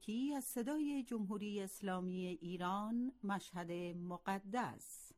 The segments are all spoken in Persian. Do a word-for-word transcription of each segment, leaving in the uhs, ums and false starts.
تاجیکی از صدای جمهوری اسلامی ایران، مشهد مقدس.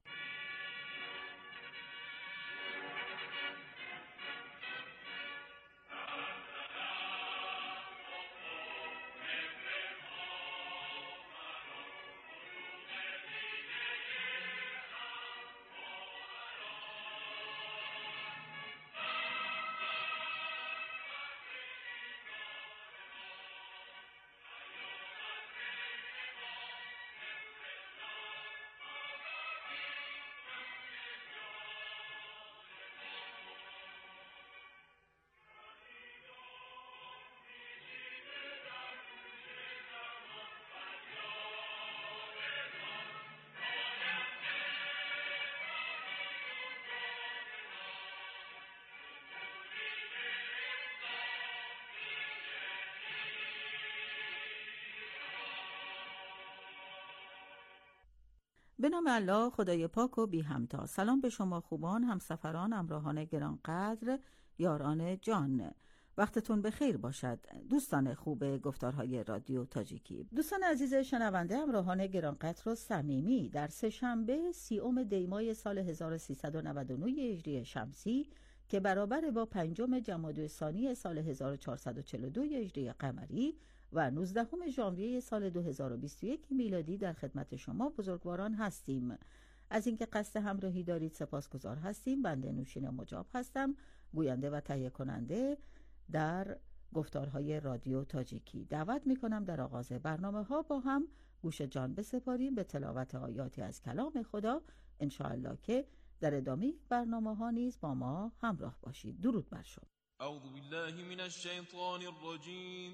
به نام الله خدای پاک و بی همتا. سلام به شما خوبان، همسفران، همراهان گرانقدر، یاران جان. وقتتون به خیر باشد دوستان خوب گفتارهای رادیو تاجیکی. دوستان عزیز شنونده، همراهان گرانقدر و صمیمی، در سه‌شنبه سیوم دیمای سال هزار و سیصد و نود و نه هجری شمسی که برابر با پنجم جمادی الثانی سال هزار و چهارصد و چهل و دو هجری قمری و نوزدهم ژانویه سال دو هزار و بیست و یک میلادی در خدمت شما بزرگواران هستیم. از اینکه قصد همراهی دارید سپاسگزار هستیم. بنده نوشین مجاب هستم، گوینده و تهیه کننده در گفتارهای رادیو تاجیکی. دعوت میکنم در آغاز برنامه ها با هم گوش جان بسپاریم به تلاوت آیاتی از کلام خدا، انشاءالله که در ادامه برنامه ها نیز با ما همراه باشید. درود بر شما. اعوذ بالله من الشیطان الرجیم.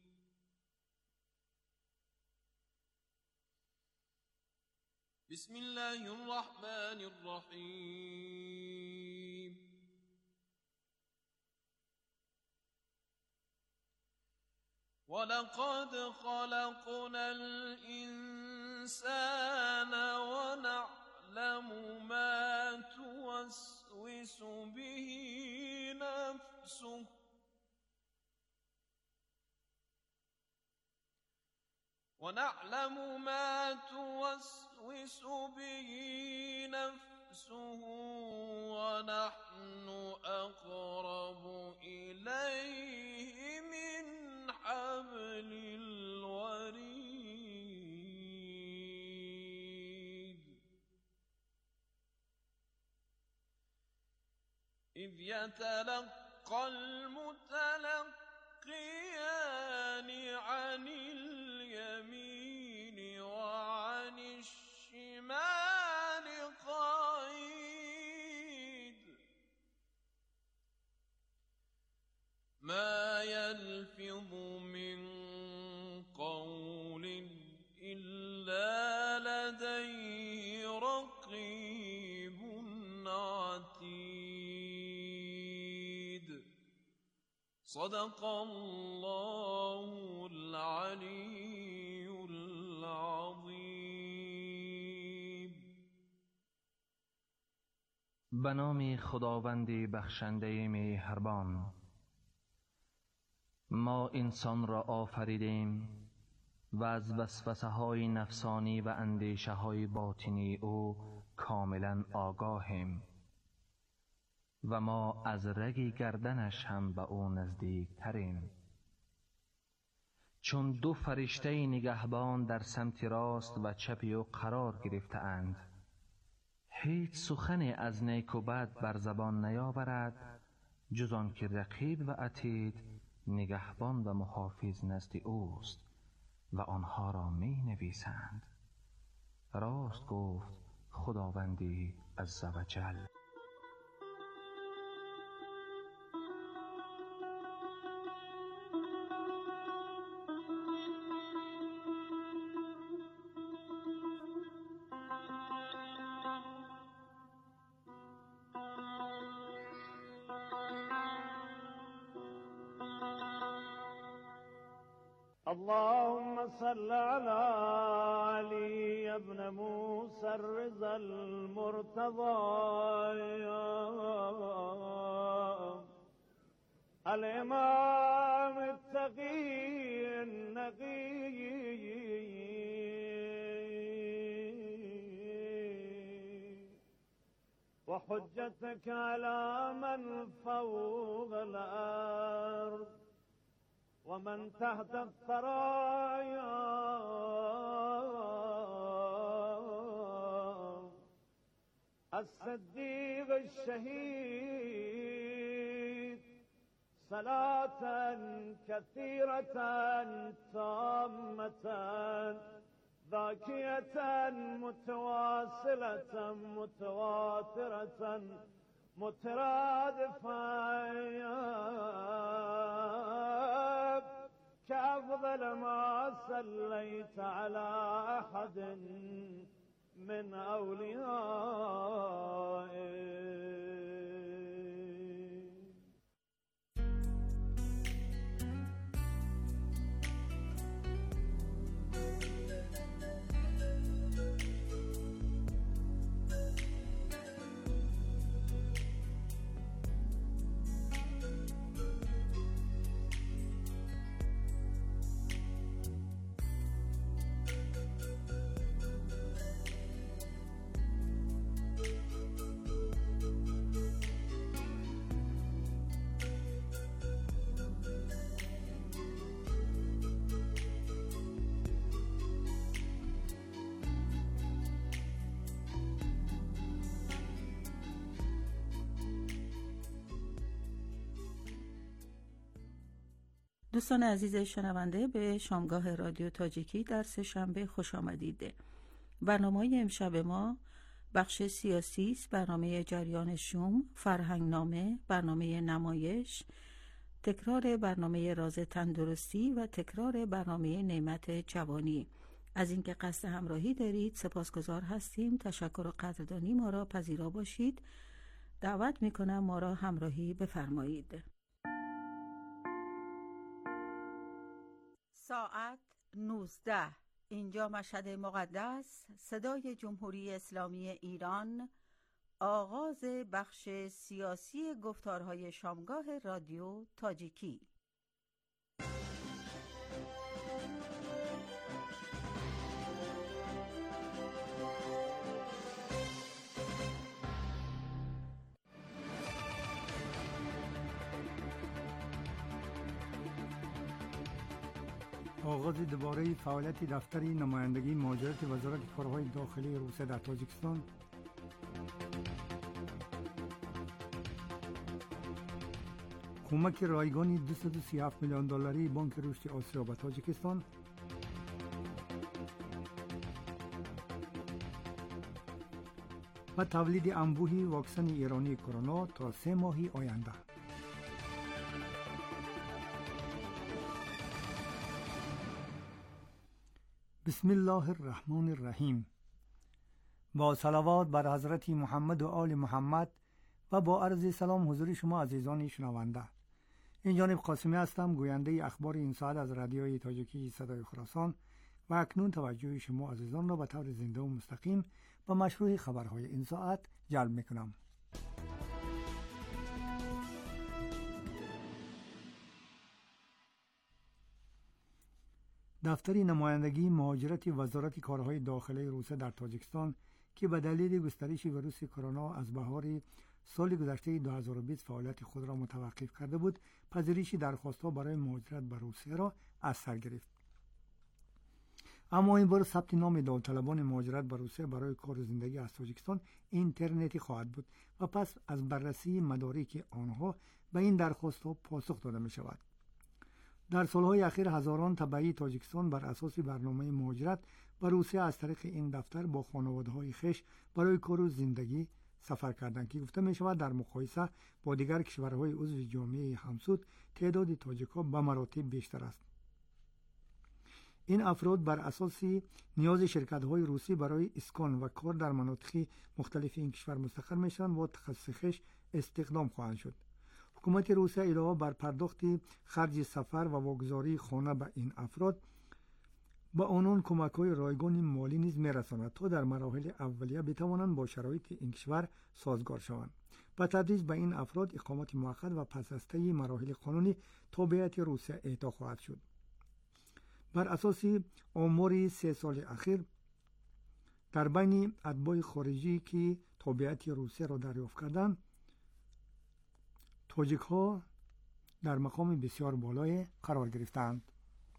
بسم الله الرحمن الرحیم. ولقد خلقنا الإنسان ونعلم ما توسوس به نفسه ونعلم ما توسوس به نفسه ونحن أقرب إليه من حبل الوريد إذ يتلقى المتلقيان عن اليمين وعن الشمال قعيد ما يلفظ من قول إلا لديه رقيب عتيد. صدق الله العلی العظیم. به نام خداوند بخشنده مهربان. ما انسان را آفریدیم و از وسوسه های نفسانی و اندیشه های باطنی او کاملا آگاهیم و ما از رگ گردنش هم به او نزدیک تریم. چون دو فرشته نگهبان در سمت راست و چپ او قرار گرفته اند، هیچ سخن از نیک و بد بر زبان نیاورد جز آن که رقیب و عتید نگهبان و محافظ نزد اوست و آنها را می نویسند. راست گفت خداوندی عزوجل. اللهم صل على علي ابن موسى الرضا المرتضى الإمام التقي النقي وحجتك على من فوق الأرض ومن تحت الثرايا الصديق الشهيد صلاة كثيرة تامة ذاكية متواصلة متواترة مترادفة كأفضل ما صليت على أحد من أوليائك. دوستان عزیز شنونده، به شامگاه رادیو تاجیکی در سه‌شنبه خوش آمدید. برنامه امشب ما بخش سیاسی است، برنامه جریان شوم، فرهنگنامه، برنامه نمایش، تکرار برنامه راز تندرستی و تکرار برنامه نعمت جوانی. از اینکه قصد همراهی دارید سپاسگزار هستیم. تشکر و قدردانی ما را پذیرا باشید. دعوت میکنم ما را همراهی بفرمایید. ساعت نوزده، اینجا مشهد مقدس، صدای جمهوری اسلامی ایران، آغاز بخش سیاسی گفتارهای شامگاه رادیو تاجیکی. آغاز دوباره فعالیت دفتر نمایندگی مهاجرت وزارت کارهای داخلی روسیه در تاجیکستان، کمک رایگانی دویست و سی و هفت میلیون دلاری بانک رشد آسیا به تاجیکستان، و تولید انبوهی واکسن ایرانی کرونا تا سه ماهی آینده. بسم الله الرحمن الرحیم. با صلوات بر حضرت محمد و آل محمد و با عرض سلام حضور شما عزیزان شنونده. این جانب قاسمی هستم، گوینده اخبار این ساعت از رادیوی تاجیکی صدای خراسان، و اکنون توجه شما عزیزان را به طور زنده و مستقیم به مشروع خبرهای این ساعت جلب میکنم. دفتر نمایندگی مهاجرت وزارت کارهای داخلی روسیه در تاجیکستان که به دلیل گسترش ویروس کرونا از بهار سال گذشته دو هزار و بیست فعالیت خود را متوقف کرده بود، پذیرش درخواست‌ها برای مهاجرت به روسیه را از سر گرفت. اما این بار ثبت نام داوطلبان مهاجرت به روسیه برای کار و زندگی از تاجیکستان اینترنتی خواهد بود و پس از بررسی مدارک آنها به این درخواست‌ها پاسخ داده می شود. در سالهای اخیر هزاران تبعی تاجیکستان بر اساس برنامه مهاجرت به روسیه از طریق این دفتر با خانواده‌های خویش برای کار و زندگی سفر کردند که گفته می شود در مقایسه با دیگر کشورهای عضو جامعه همسود تعداد تاجیک‌ها به مراتب بیشتر است. این افراد بر اساس نیاز شرکت‌های روسی برای اسکان و کار در مناطق مختلف این کشور مستقر میشن و تخصص خویش استخدام خواهند شد. حکومت روسیه علاوه بر پرداخت خرج سفر و واگذاری خانه به این افراد با آنان کمک‌های رایگان مالی نیز می‌رساند تا در مراحل اولیه بتوانند با شرایط این کشور سازگار شوند. و تدریج به این افراد اقامت موقت و پس از طی مراحل قانونی تابعیت روسیه اعطا خواهد شد. بر اساس آمار سه سال اخیر در بین اتباع خارجی که تابعیت روسیه را دریافت کردند، تاجیک ها در مقام بسیار بالای قرار گرفتند.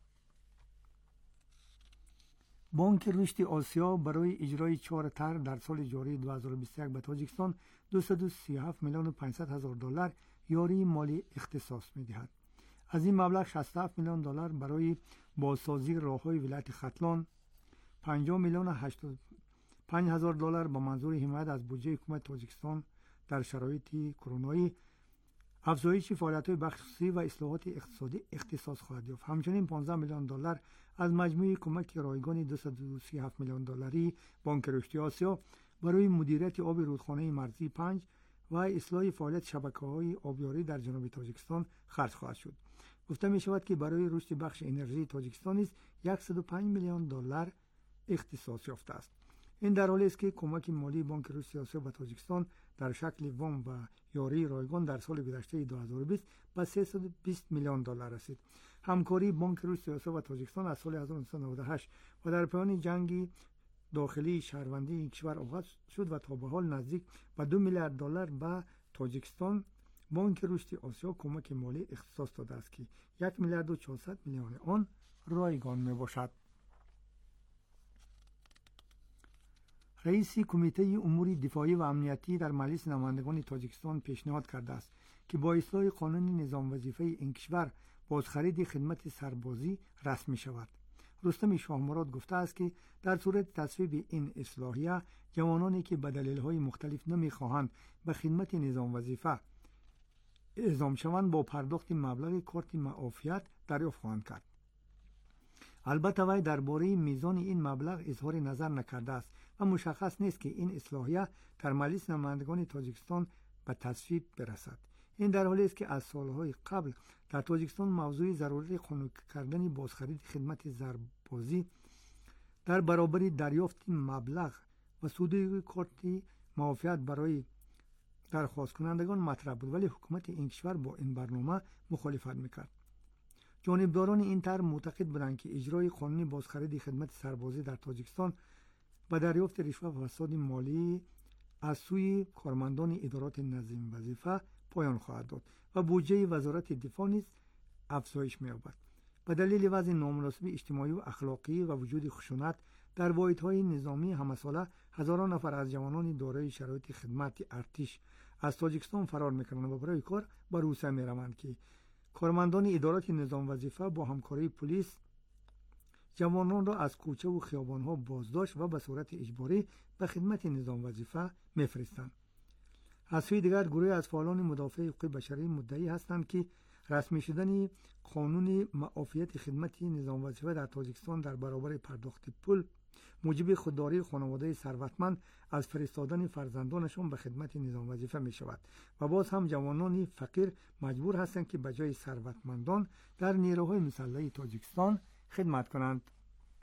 بانک رشد آسیا برای اجرای چهار طرح در سال جاری دو هزار و بیست و یک به تاجیکستان دویست و سی و هفت میلیون و پانصد هزار دلار یاری مالی اختصاص می‌دهد. از این مبلغ شصت و هفت میلیون دلار برای بازسازی راه‌های ولایت ختلان، پنجاه میلیون و هشتاد و پنج هزار دلار به منظور حمایت از بودجه حکومت تاجیکستان در شرایط کرونایی، افزایش فعالیت‌های بخشی و اصلاحات اقتصادی اختصاص خواهد یافت. همچنین پانزده میلیون دلار از مجموعه کمک رایگان دویست و سی و هفت میلیون دلاری بانک رشد آسیا برای مدیریت آب رودخانه مرزی پنج و اصلاح فعالیت شبکه‌های آبیاری در جنوب تاجیکستان خرج خواهد شد. گفته می شود که برای رشد بخش انرژی تاجیکستان نیز صد و پنج میلیون دلار اختصاص یافته است. این در حالی است که کمک مالی بانک رشد آسیا به تاجیکستان در شکل وام و یاری رایگان در سال گذشته دو هزار و بیست به سیصد و بیست میلیون دلار رسید. همکاری بانک رشد آسیا و تاجیکستان از سال هزار و نهصد و نود و هشت و در پایان جنگ داخلی شهروندی این کشور آغاز شد و تا به حال نزدیک به دو میلیارد دلار به تاجیکستان بانک رشد آسیا کمک مالی اختصاص داده است که یک میلیارد و چهارصد میلیون آن رایگان می باشد. رئیس کمیته امور دفاعی و امنیتی در مجلس نمایندگان تاجیکستان پیشنهاد کرده است که با اصلاح قانون نظام وظیفه این کشور بازخرید خدمت سربازی رسمی شود. رستم شاهمراد گفته است که در صورت تصویب این اصلاحیه جوانانی که به دلایل مختلف نمیخواهند به خدمت نظام وظیفه اعزام شوند با پرداخت مبلغ کارت معافیت دریافت خواهند کرد. البته وی درباره میزان این مبلغ اظهار نظر نکرده است و مشخص نیست که این اصلاحیه در مجلس نمایندگان تاجیکستان به تصویب برسد. این در حالی است که از سالهای قبل در تاجیکستان موضوع ضرورت قانونی کردن بازخرید خدمت سربازی در برابر دریافت مبلغ و صدور کارت معافیت برای درخواست کنندگان مطرح بود، ولی حکومت این کشور با این برنامه مخالفت میکرد. جانبداران این طرح معتقد بودند که اجرای قانون بازخرید خدمت سربازی در تاجیکستان با دریافت رشوه و فساد مالی از سوی کارمندان ادارات نظم وظیفه پایان خواهد داد و بودجه وزارت دفاع نیز افزایش می‌یابد. به دلیل وضع نامناسب اجتماعی و اخلاقی و وجود خشونت در واحدهای نظامی همساله هزاران نفر از جوانان دارای شرایط خدمت ارتش از تاجیکستان فرار می‌کنند و برای کار به روسیه می‌روند که کارمندان ادارات نظام وظیفه با همکاری پلیس جوانان را از کوچه و خیابان‌ها بازداشت و به صورت اجباری به خدمت نظام وظیفه می‌فرستند. از سوی دیگر گروهی از فعالان مدافع حقوق بشری مدعی هستند که رسمی شدن قانون معافیت خدمت نظام وظیفه در تاجیکستان در برابر پرداخت پول موجب خودداری خانواده ثروتمند از فرستادن فرزندانشان به خدمت نظام وظیفه می شود و باز هم جوانان فقیر مجبور هستند که به جای ثروتمندان در نیروهای مسلح تاجیکستان خدمت کنند.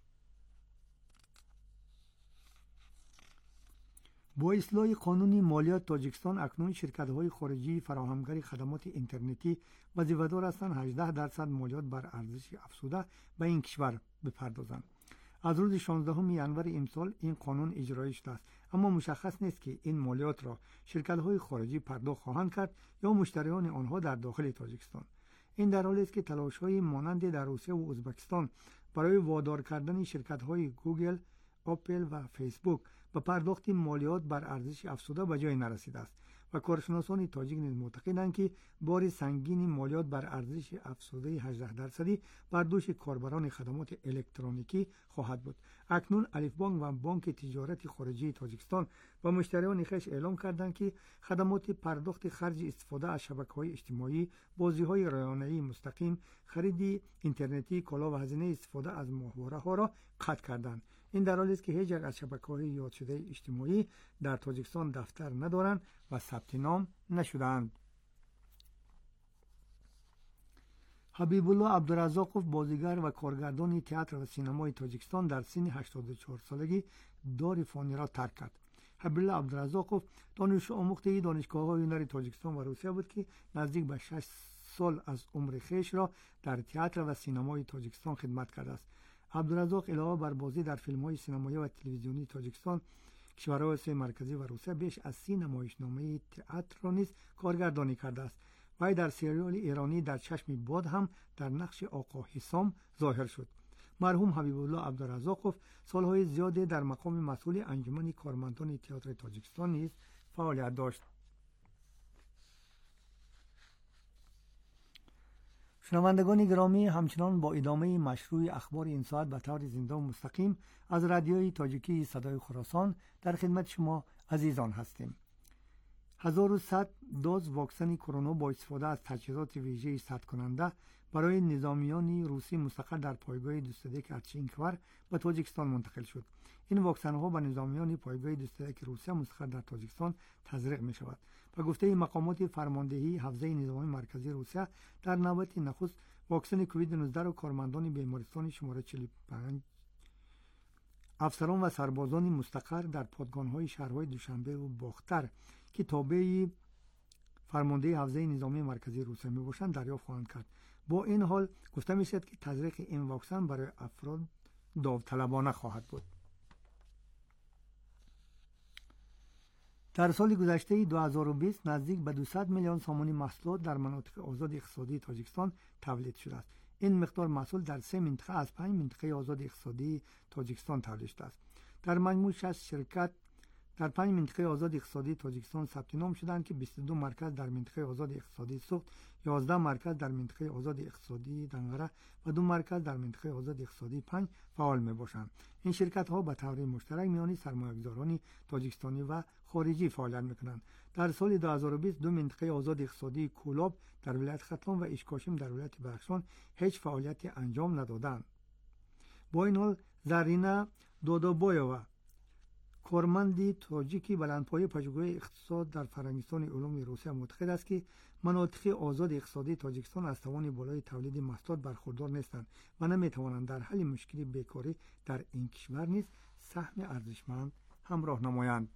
با اصلاح قانون مالیات تاجیکستان اکنون شرکت‌های خارجی فراهمگر خدمات اینترنتی وظیفه‌دار هستند هجده درصد مالیات بر ارزش افزوده به این کشور بپردازند. از روز شانزدهم ژانویه امسال این قانون اجرایی شده است، اما مشخص نیست که این مالیات را شرکت‌های خارجی پرداخت خواهند کرد یا مشتریان آنها در داخل تاجیکستان. این در حالی است که تلاش‌های مانند در روسیه و ازبکستان برای وادار کردن شرکت‌های گوگل، اپل و فیسبوک به پرداخت مالیات بر ارزش افزوده به جای نرسیده است و کارشناسان تاجیک نیز معتقدند که بار سنگین مالیات بر ارزش افزوده هجده درصدی بر دوش کاربران خدمات الکترونیکی خواهد بود. اکنون الف بانک و بانک تجارت خارجی تاجیکستان و مشتریان خویش اعلام کردند که خدمات پرداخت خرج استفاده از شبکه‌های اجتماعی، بازی‌های رایانه‌ای مستقیم، خرید اینترنتی، کالا و هزینه استفاده از ماهواره‌ها را قطع کردند. این در حالی است که هیچ یک از شبکه‌های یاد شده اجتماعی در تاجیکستان دفتر ندارند و ثبت نام نشده‌اند. حبیب الله عبدالرزاقوف بازیگر و کارگردان تئاتر و سینمای تاجیکستان در سن هشتاد و چهار سالگی دار فانی را ترک کرد. حبیبالله عبدالرزاقوف دانش آموخته دانشگاه‌های هنری تاجیکستان و روسیه بود که نزدیک به شش سال از عمر خویش را در تئاتر و سینمای تاجیکستان خدمت کرده است. عبدالرزاق علاوه بر بازی در فیلم‌های سینمایی و تلویزیونی تاجیکستان، کشورهای آسیای مرکزی و روسیه، بیش از سی نمایشنامه تئاتر را نیز کارگردانی کرده است. وی در سریال ایرانی در چشم باد هم در نقش آقا حسام ظاهر شد. مرحوم حبیب الله عبدالرزاقوف سالهای زیادی در مقام مسئول انجمن کارمندان تئاتر تاجیکستان نیز فعالیت داشت. شنوندگان گرامی، همچنان با ادامه مشروع اخبار این ساعت به طور زنده و مستقیم از رادیوی تاجیکی صدای خراسان در خدمت شما عزیزان هستیم. هزار و صد دوز واکسن کرونا با استفاده از تجهیزات ویژه سد کننده برای نظامیان روسی مستقر در پایگاه دوستدک ارچینکور به تاجیکستان منتقل شد. این واکسن ها به نظامیان پایگاه دوستدک روسیه مستقر در تاجیکستان تزریق می شود. به گفته مقامات فرماندهی حوزه نظامی مرکزی روسیه، در نوبت نخست واکسن کووید نوزده را کارمندان بیمارستان شماره چهل و پنج، افسران و سربازان مستقر در پادگان‌های شهرهای دوشنبه و باختر که تابع فرماندهی حوزه نظامی مرکزی روسیه میباشند دریافت خواهند کرد. با این حال گفته میشد که تزریق این واکسن برای افراد داوطلبانه خواهد بود. در سال گذشته دو هزار و بیست نزدیک به دویست میلیون سامانی محصولات در مناطق آزاد اقتصادی تاجیکستان تولید شده است. این مقدار محصول در سه منطقه از پنج منطقه آزاد اقتصادی تاجیکستان تولید شده است. در مجموع شصت شرکت در پنج منطقه آزاد اقتصادی تاجیکستان ثبت نام شدند که بیست و دو مرکز در منطقه آزاد اقتصادی سوخت، یازده مرکز در منطقه آزاد اقتصادی دنگره و دو مرکز در منطقه آزاد اقتصادی پنج فعال می باشند. این شرکت ها به طور مشترک میان سرمایه‌گذاران تاجیکستانی و خارجی فعالیت میکنند. در سال دو هزار و بیست دو منطقه آزاد اقتصادی کولاب در ولایت ختلان و اشکاشم در ولایت بدخشان هیچ فعالیتی انجام ندادند. با این حال زرینه دودابایووا، کارمندی تاجیکی بلندپایه پژوهشگاه اقتصاد در فرنگستان علوم روسیه، معتقد است که مناطق آزاد اقتصادی تاجیکستان از توان بالای تولید محصولات برخوردار نیستند و نمیتوانند در حل مشکل بیکاری در این کشور نیز سهم ارزشمند همراه نمایند.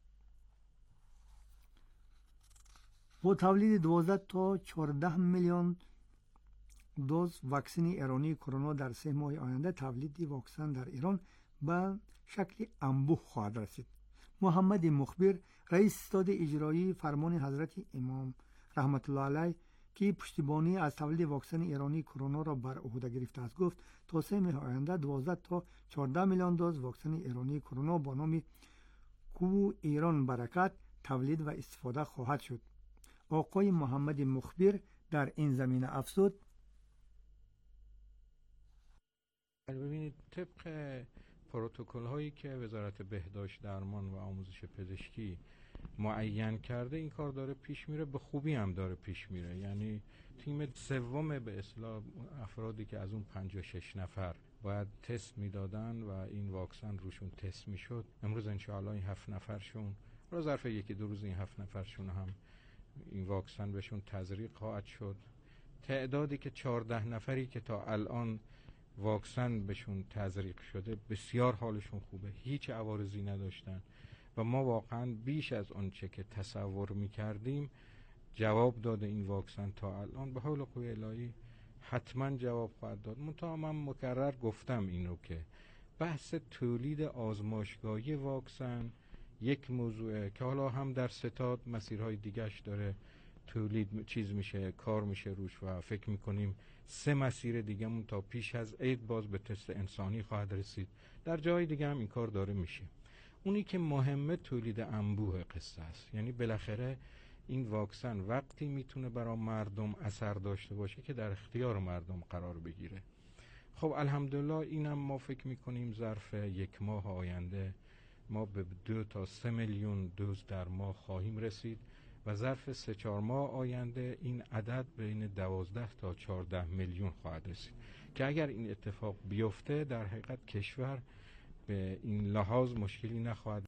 با تولید دوازده تا چهارده میلیون دوز واکسن ایرانی کرونا در سه ماه آینده، تولید واکسن در ایران به شکل انبوه خواهد رسید. محمد مخبر، رئیس ستاد اجرایی فرمان حضرت امام رحمت الله علیه که پشتیبانی از تولید واکسن ایرانی کرونا را بر عهده گرفته است، گفت تا سه ماه آینده دوازده تا چهارده میلیون دوز واکسن ایرانی کرونا با نام کو ایران برکت تولید و استفاده خواهد شد. آقای محمد مخبر در این زمینه افزود: ببینید، طبق پروتکل هایی که وزارت بهداشت، درمان و آموزش پزشکی معین کرده این کار داره پیش میره، به خوبی هم داره پیش میره. یعنی تیم سوم به اصطلاح افرادی که از اون پنجاه و شش نفر باید تست میدادن و این واکسن روشون تست میشد، امروز انشاءالله این هفت نفرشون را ظرف یکی دو روز این هفت نفرشون هم این واکسن بهشون تزریق خواهد شد. تعدادی که چهارده نفری که تا الان واکسن بهشون تزریق شده بسیار حالشون خوبه، هیچ عوارضی نداشتن و ما واقعا بیش از اون چه که تصور میکردیم جواب داده این واکسن. تا الان به حول قوه الهی حتما جواب خواهد داد. منتها من مکرر گفتم اینو که بحث تولید آزمایشگاهی واکسن یک موضوعه که حالا هم در ستاد مسیرهای دیگهش داره تولید چیز میشه، کار میشه روش و فکر میکنیم سه مسیر دیگه مون تا پیش از عید باز به تست انسانی خواهد رسید. در جای دیگه هم این کار داره میشه. اونی که مهمه تولید انبوه قصه است. یعنی بالاخره این واکسن وقتی میتونه برای مردم اثر داشته باشه که در اختیار مردم قرار بگیره. خب الحمدلله اینم ما فکر میکنیم ظرف یک ماه آینده ما به دو تا سه میلیون دوز در ماه خواهیم رسید و ظرف سه چهار ماه آینده این عدد بین دوازده تا چهارده میلیون خواهد رسید که اگر این اتفاق بیفته در حقیقت کشور به این لحاظ مشکلی نخواهد.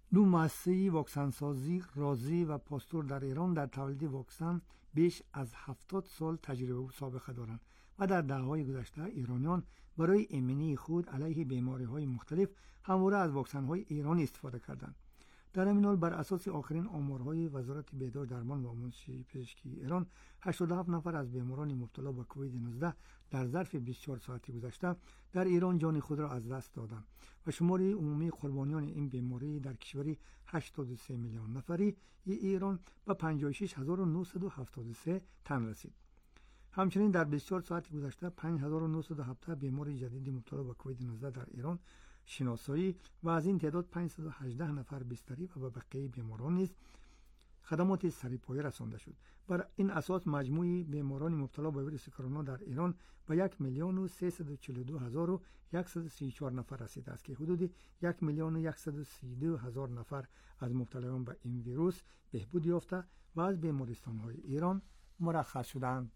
دو مؤسسه واکسن سازی رازی و پاستور در ایران در تولید واکسن بیش از هفتاد سال تجربه و سابقه دارند و در دهه‌های گذشته ایرانیان برای ایمنی خود علیه بیماری‌های مختلف همواره از واکسن‌های ایرانی استفاده کردند. در همین حال بر اساس آخرین آمارهای وزارت بهداشت درمان و آموزش پزشکی ایران، هشتاد و هفت نفر از بیماران مبتلا به کووید نوزده در ظرف بیست و چهار ساعت گذشته در ایران جان خود را از دست دادند و شمار عمومی قربانیان این بیماری در کشوری هشتاد و سه میلیون نفری ایران به پنجاه و شش هزار و نهصد و هفتاد و سه تن رسید. همچنین در بیست و چهار ساعت گذشته پنج هزار و نهصد و هفده بیمار جدید مبتلا به کووید نوزده در ایران شناسایی و از این تعداد پانصد و هجده نفر بستری و به بقیه بیماران نیز خدمات سریپایی رسانده شد. بر این اساس مجموع بیماران مبتلا به ویروس کرونا در ایران به یک میلیون و سیصد و چهل و دو هزار و صد و سی و چهار نفر رسیده است که حدود یک میلیون و صد و سی و دو هزار نفر از مبتلایان به این ویروس بهبود یافته و از بیمارستان‌های ایران مرخص شدند.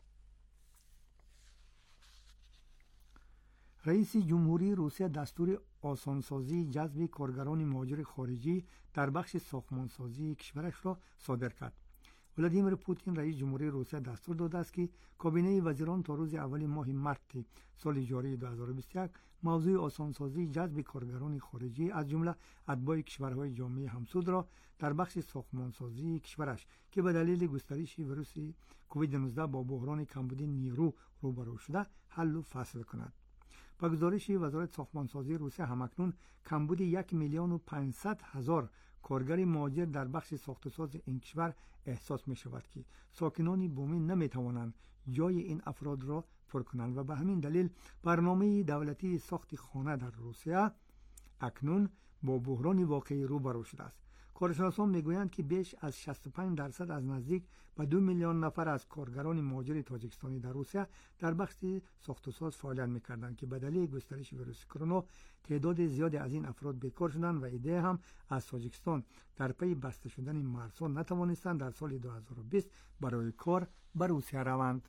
رئیس جمهوری روسیه دستور آسانسازی جذب کارگران مهاجر خارجی در بخش ساختمانسازی کشورش را صادر کرد. ولادیمیر پوتین رئیس جمهوری روسیه دستور داده است که کابینه وزیران تا روز اول ماه مارس سال جاری دو هزار و بیست و یک موضوع آسانسازی جذب کارگران خارجی از جمله اتباع کشورهای جامعه همسود را در بخش ساختمانسازی کشورش که به دلیل گسترش ویروس کووید نوزده با بحران کمبود نیرو روبرو شده حل و فصل کند. با گزارش وزارت ساختمانسازی روسیه همکنون کمبود یک میلیون و پانصد هزار کارگر مهاجر در بخش ساخت‌وساز این کشور احساس می شود که ساکنان بومی نمی توانند جای این افراد را پر کنند و به همین دلیل برنامه دولتی ساخت خانه در روسیه اکنون با بحران واقعی روبرو شده است. کارشناسان میگویند که بیش از شصت و پنج درصد از نزدیک به دو میلیون نفر از کارگران مهاجر تاجیکستانی در روسیه در بخش ساخت و ساز فعالیت میکردند که به دلیل گسترش ویروس کرونا تعداد زیادی از این افراد بیکار شدند و ایده هم از تاجیکستان در پی بسته شدن مرزها نتوانستند در سال دو هزار و بیست برای کار به روسیه روند.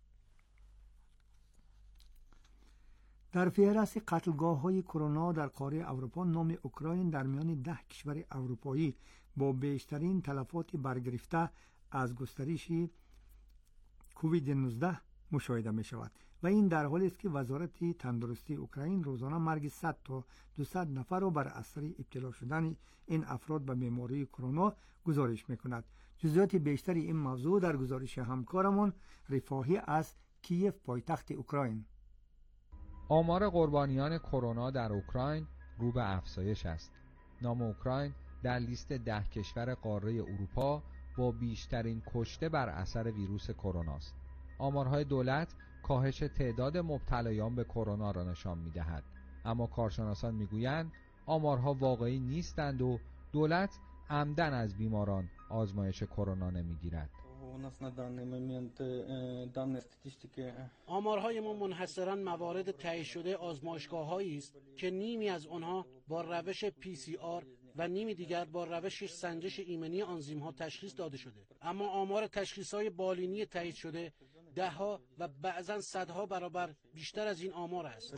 در فهرست قتلگاه‌های کرونا در قاره اروپا نام اوکراین در میان ده کشور اروپایی با بیشترین تلفات برگرفته از گسترش کووید نوزده مشاهده می شود و این در حالی است که وزارت تندرستی اوکراین روزانه مرگ صد تا دویست نفر را بر اثر ابتلا شدن این افراد به بیماری کرونا گزارش می کند. جزئیات بیشتری این موضوع در گزارش همکارمان رفاهی از کیف پایتخت اوکراین. آمار قربانیان کرونا در اوکراین رو به افزایش است. نام اوکراین در لیست ده کشور قاره اروپا با بیشترین کشته بر اثر ویروس کرونا است. آمارهای دولت کاهش تعداد مبتلایان به کرونا را نشان می‌دهد، اما کارشناسان می‌گویند آمارها واقعی نیستند و دولت عمدن از بیماران آزمایش کرونا نمی‌گیرد. آمارهای ما منحصراً موارد تایید شده آزمایشگاه‌هایی است که نیمی از آنها با روش پی سی آر و نیمی دیگر با روش سنجش ایمنی آنزیم‌ها تشخیص داده شده. اما آمار تشخیص‌های بالینی تایید شده ده‌ها و بعضاً صدها برابر بیشتر از این آمار است.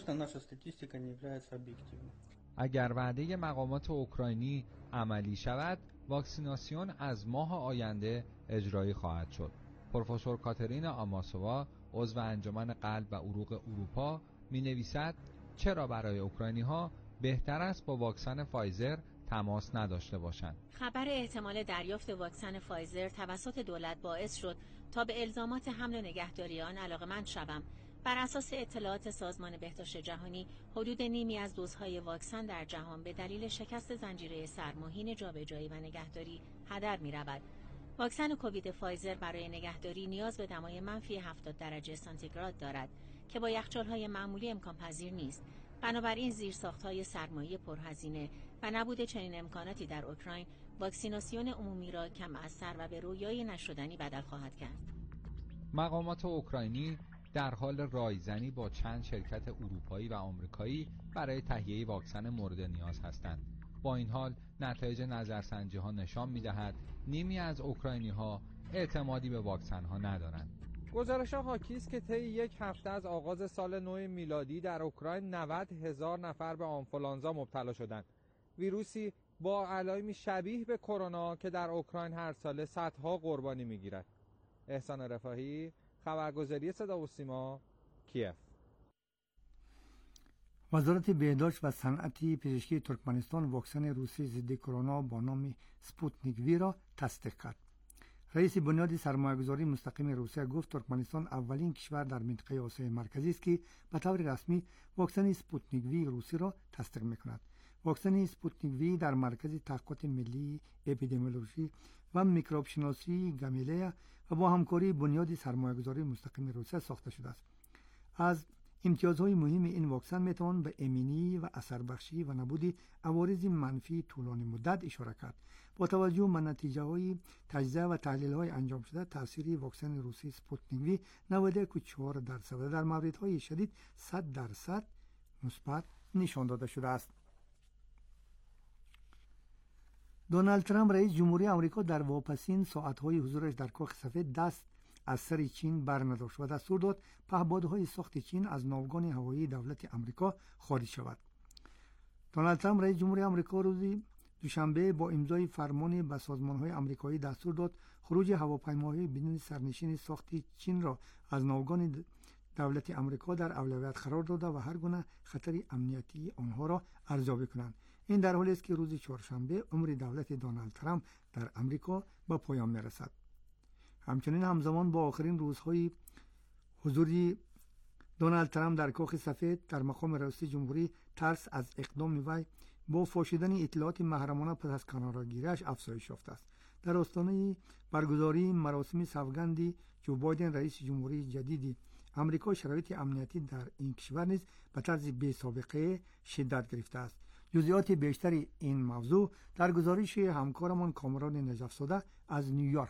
اگر وعده مقامات اوکراینی عملی شود، واکسیناسیون از ماه آینده اجرایی خواهد شد. پروفسور کاترینا آماسووا، عضو انجمن قلب و عروق اروپا، می‌نویسد چرا برای اوکراینی‌ها بهتر است با واکسن فایزر تماس نداشته باشند. خبر احتمال دریافت واکسن فایزر توسط دولت باعث شد تا به الزامات حمل و نگهداری آن علاقه‌مند شوم. بر اساس اطلاعات سازمان بهداشت جهانی، حدود نیمی از دوزهای واکسن در جهان به دلیل شکست زنجیره سرماهین جابجایی و نگهداری هدر می‌رود. واکسن کووید فایزر برای نگهداری نیاز به دمای منفی هفتاد درجه سانتیگراد دارد که با یخچال‌های معمولی امکان پذیر نیست. بنابراین زیرساخت‌های سرمایه پرهزینه و نبود چنین امکاناتی در اوکراین واکسیناسیون عمومی را کم اثر و به رویای نشدنی بدل خواهد کرد. مقامات اوکراینی در حال رایزنی با چند شرکت اروپایی و آمریکایی برای تهیه واکسن مورد نیاز هستند. با این حال نتایج نظرسنجی‌ها نشان می‌دهد نیمی از اوکراینی‌ها اعتمادی به واکسن‌ها ندارند. گزارش‌ها حاکی است که طی یک هفته از آغاز سال نو میلادی در اوکراین نود هزار نفر به آنفولانزا مبتلا شدند. ویروسی با علائمی شبیه به کرونا که در اوکراین هر ساله صدها قربانی میگیرد. احسان رفاهی، خبرگزاری صدا و سیما، کیف. وزارت بهداشت و صنعت پزشکی ترکمنستان واکسن روسی ضد کرونا با نام سپوتنیک وی را تصدیق کرد. رئیس بنیاد سرمایه‌گذاری مستقیم روسیه گفت ترکمنستان اولین کشور در منطقه آسیای مرکزی است که به طور رسمی واکسن سپوتنیک وی روسی را تصدیق می‌کند. واکسن سپوتنیک وی در مرکز تحقیقات ملی اپیدمیولوژی و میکروب شناسی گامیلیا و با همکاری بنیاد سرمایه‌گذاری مستقیم روسیه ساخته شده است. از امتیازهای مهم این واکسن میتوان به امنی و اثر بخشی و نبود عوارض منفی طولانی مدت اشاره کرد. با توجه به نتیجه های تجزیه و تحلیل های انجام شده، تاثیر واکسن روسی سپوتنیک وی نود و چهار درصد و در موردهای شدید صد درصد مثبت نشان داده شده است. دونالد ترامپ رئیس جمهوری آمریکا در واپسین ساعت‌های حضورش در کاخ سفید دست از سر چین برنداشت و دستور داد پهپادهای ساخت چین از ناوگان هوایی دولت آمریکا خارج شود. دونالد ترامپ رئیس جمهوری آمریکا روز دوشنبه با امضای فرمانی به سازمان‌های آمریکایی دستور داد خروج هواپیماهای بدون سرنشین ساخت چین را از ناوگان دولت آمریکا در اولویت قرار داده و هر گونه خطر امنیتی آنها را ارزیابی کنند. این در حالی است که روز چهارشنبه عمر دولت دونالد ترامپ در آمریکا به پایان می‌رسد. همچنین همزمان با آخرین روزهای حضور دونالد ترامپ در کاخ سفید در مقام رئیس جمهوری، ترس از اقدام وی با فاشیدن اطلاعات محرمانه پس از قرارگیری‌اش افزایش یافته است. در آستانه برگزاری مراسم سوگند جو بایدن رئیس جمهوری جدید آمریکا، شرایط امنیتی در این کشور نیز به طرز بی‌سابقه شدت گرفته است. جزئیات بیشتر این موضوع در گزارش همکارمان کامران نجف‌زاده از نیویورک.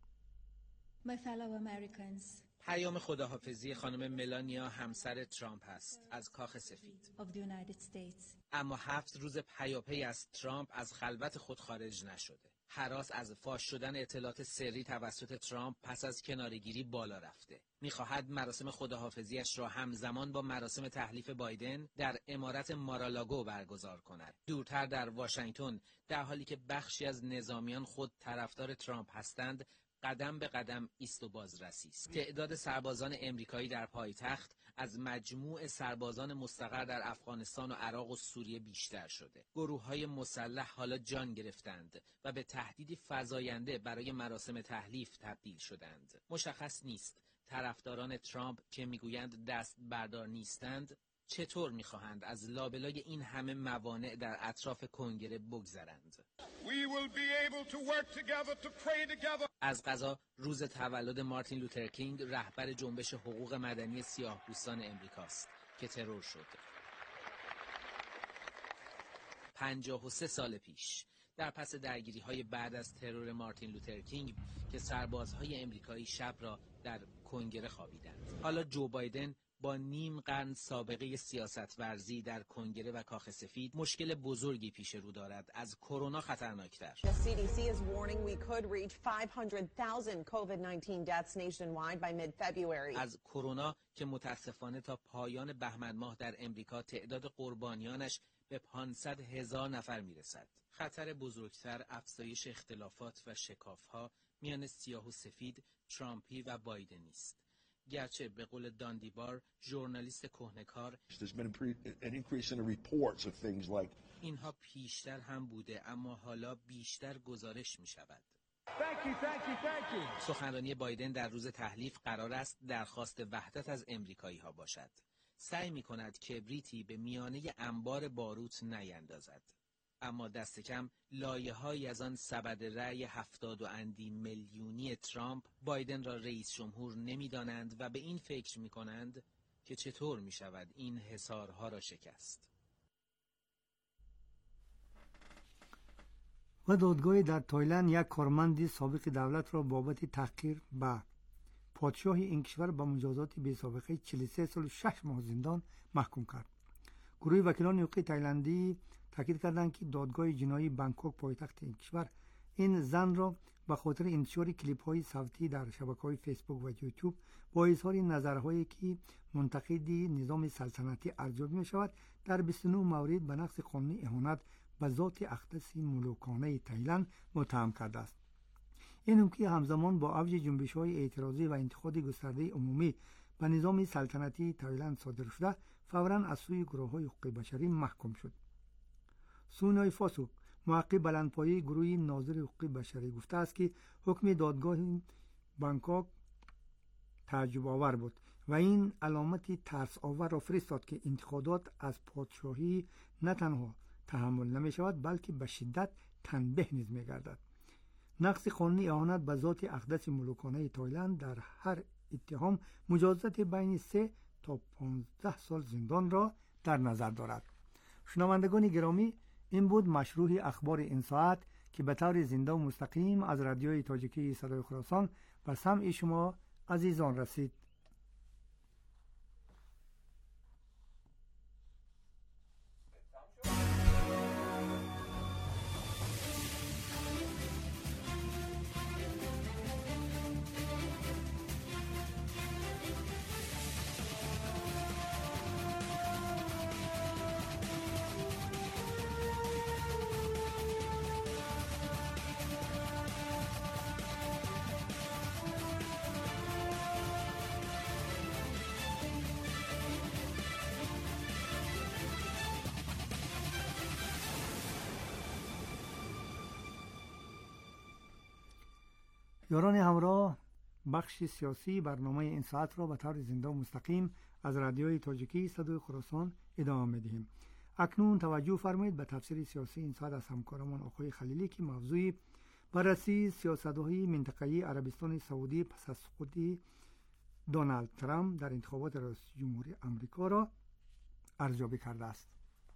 پیام خداحافظی خانم ملانیا همسر ترامپ است از کاخ سفید. اما هفت روز پیاپی از ترامپ از خلوت خود خارج نشده. هراس از فاش شدن اطلاعات سری توسط ترامپ پس از کناره‌گیری بالا رفته. می‌خواهد مراسم خداحافظی‌اش را همزمان با مراسم تحلیف بایدن در امارت مارالاگو برگزار کند. دورتر در واشنگتن، در حالی که بخشی از نظامیان خود طرفدار ترامپ هستند، قدم به قدم ایست و بازرسی است. تعداد سربازان امریکایی در پایتخت از مجموع سربازان مستقر در افغانستان و عراق و سوریه بیشتر شده. گروه‌های مسلح حالا جان گرفتند و به تهدیدی فزاینده برای مراسم تحلیف تبدیل شدند. مشخص نیست طرفداران ترامپ که میگویند دست بردار نیستند چطور میخواهند از لابلای این همه موانع در اطراف کنگره بگذرند. از قضا روز تولد مارتین لوتر کینگ، رهبر جنبش حقوق مدنی سیاه‌پوستان امریکاست که ترور شد. پنجاه و سه سال پیش، در پس درگیری‌های بعد از ترور مارتین لوتر کینگ که سربازهای امریکایی شب را در کنگره خوابیدند. حالا جو بایدن با نیم قرن سابقه سیاست ورزی در کنگره و کاخ سفید مشکل بزرگی پیش رو دارد، از کرونا خطرناکتر. The C D C is warning we could reach five hundred thousand COVID nineteen deaths nationwide by mid-February. از کرونا که متاسفانه تا پایان بهمن ماه در امریکا تعداد قربانیانش به پانصد هزار نفر میرسد. خطر بزرگتر افزایش اختلافات و شکاف‌ها میان سیاه و سفید، ترامپی و بایدنی است. گرچه به قول داندیبار، ژورنالیست کهنه‌کار، اینها پیشتر هم بوده اما حالا بیشتر گزارش می شود. سخنرانی بایدن در روز تحلیف قرار است درخواست وحدت از امریکایی ها باشد. سعی می کند کبریتی به میانه انبار باروت نیندازد. اما دست کم لایه‌هایی از آن سبد رأی هفتاد و اندی میلیونی ترامپ بایدن را رئیس جمهور نمی‌دانند و به این فکر می‌کنند که چطور می‌شود این حصارها را شکست. و دادگاهی در تایلند یک کارمند سابق دولت را بابت تحقیر به پادشاه این کشور به مجازات بی‌سابقه چهل و سه سال و شش ماه زندان محکوم کرد. گروه وکیلان حقوقی تایلندی تاکید کردند که دادگاه جنایی بانکوک پایتخت این کشور این زن را به خاطر انتشار کلیپ‌های صوتی در شبکه‌های فیسبوک و یوتیوب با اظهار نظرهایی که منتقد نظام سلطنتی ارزیابی می‌شود در بیست و نه مورد به نقض قانون اهانت به ذات اقدس ملوکانه تایلند متهم کرده است. این حکم همزمان با اوج جنبش‌های اعتراضی و انتقاد گسترده عمومی به نظام سلطنتی تایلند صادر شده فوراً از سوی گروه‌های حقوق بشری محکوم شد. سونای فاسوک، محقق بلندپایه گروه ناظر حقوق بشری، گفته است که حکم دادگاه بانکوک تعجب آور بود و این علامتی ترس آور را فرستاد که انتقادات از پادشاهی نه تنها تحمل نمی شود بلکه به شدت تنبیه نیز می گردد. نقض قانون اهانت به ذات اقدس ملوکانه تایلند در هر اتهام مجازات بین سه تا پانزده سال زندان را در نظر دارد. شنوندگان گرامی، این بود مشروع اخبار این ساعت که به طور زنده و مستقیم از رادیوی تاجیکی صدای خراسان به سمع شما عزیزان رسید. یاران همراه، بخش سیاسی برنامه این ساعت را به طور زنده و مستقیم از رادیوی تاجیکی صدای خراسان ادامه می‌دهیم. اکنون توجه فرمایید به تفسیر سیاسی این ساعت از همکارمان آقای خلیلی که موضوع بررسی سیاست‌های منطقه‌ای عربستان سعودی پس از سقوط دونالد ترامپ در انتخابات ریاست جمهوری آمریکا را ارزیابی کرده است.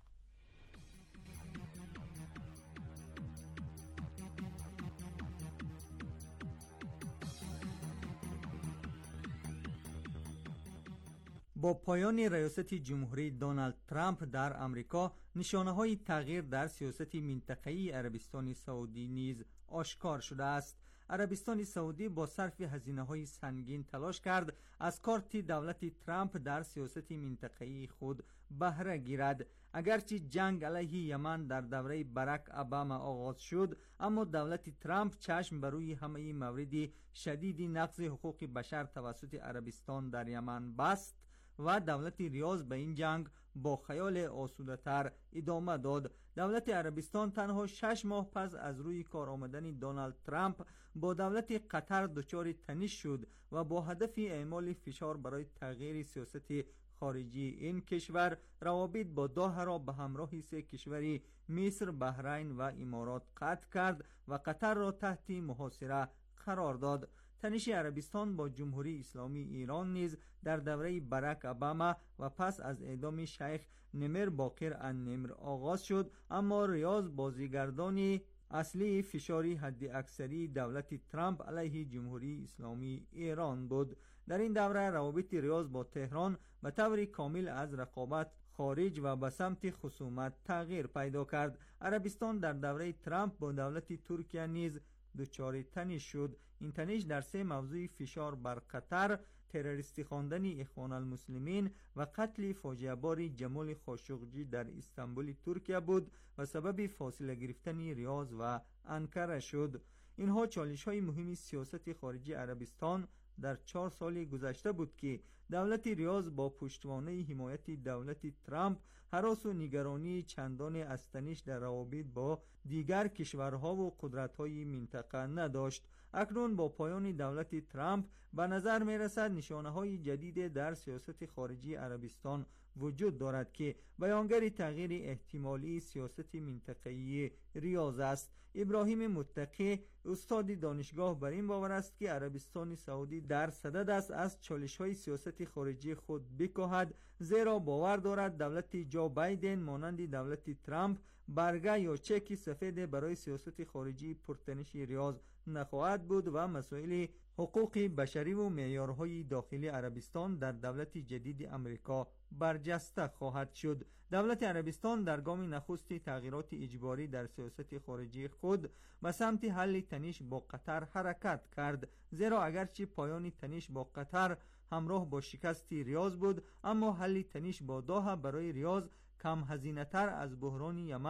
با پایان ریاست جمهوری دونالد ترامپ در آمریکا، نشانه‌های تغییر در سیاست منطقه‌ای عربستان سعودی نیز آشکار شده است. عربستان سعودی با صرف هزینه‌های سنگین تلاش کرد از کارت دولت ترامپ در سیاست منطقه‌ای خود بهره گیرد. اگرچه جنگ علیه یمن در دوره باراک اوباما آغاز شد، اما دولت ترامپ چشم بر روی همه موارد شدید نقض حقوق بشر توسط عربستان در یمن بست و دولت ریاض به این جنگ با خیال آسوده‌تر ادامه داد. دولت عربستان تنها شش ماه پس از روی کار آمدن دونالد ترامپ با دولت قطر دچار تنش شد و با هدف اعمال فشار برای تغییر سیاست خارجی این کشور، روابط با دوحه را به همراه سه کشوری مصر، بحرین و امارات قطع کرد و قطر را تحت محاصره قرار داد. تنش عربستان با جمهوری اسلامی ایران نیز در دوره باراک اوباما و پس از اعدام شیخ نمر باقر النمر آغاز شد، اما ریاض بازیگردان اصلی فشاری حد اکثری دولت ترامپ علیه جمهوری اسلامی ایران بود. در این دوره روابط ریاض با تهران به طور کامل از رقابت خارج و به سمت خصومت تغییر پیدا کرد. عربستان در دوره ترامپ با دولت ترکیه نیز دچار تنش شد. این تنش در سه موضوع فشار بر قطر، تروریستی خواندن اخوان المسلمین و قتل فاجعه بار جمال خاشقجی در استانبول ترکیه بود و سبب فاصله گرفتن ریاض و انکره شد. اینها چالش‌های مهم سیاست خارجی عربستان در چهار سال گذشته بود که دولت ریاض با پشتوانه حمایت دولت ترامپ هراس و نگرانی چندان از تنش در روابط با دیگر کشورها و قدرت‌های منطقه نداشت. اکنون با پایان دولت ترامپ به نظر می رسد نشانه‌های جدید در سیاست خارجی عربستان وجود دارد که بیانگر تغییر احتمالی سیاست منطقه‌ای ریاض است. ابراهیم متقی، استاد دانشگاه، بر این باور است که عربستان سعودی در صدد است از چالش‌های سیاست خارجی خود بکاهد، زیرا باور دارد دولت جو بایدن مانند دولت ترامپ برگه یا چک سفید برای سیاست خارجی پرتنش ریاض نخواهد بود و مسائل حقوق بشری و معیارهای داخلی عربستان در دولت جدید امریکا برجسته خواهد شد. دولت عربستان در گام نخست تغییرات اجباری در سیاست خارجی خود به سمت حل تنش با قطر حرکت کرد، زیرا اگرچه پایان تنش با قطر همراه با شکست ریاض بود، اما حل تنش با دوحه برای ریاض کم هزینه تر از بحران یمن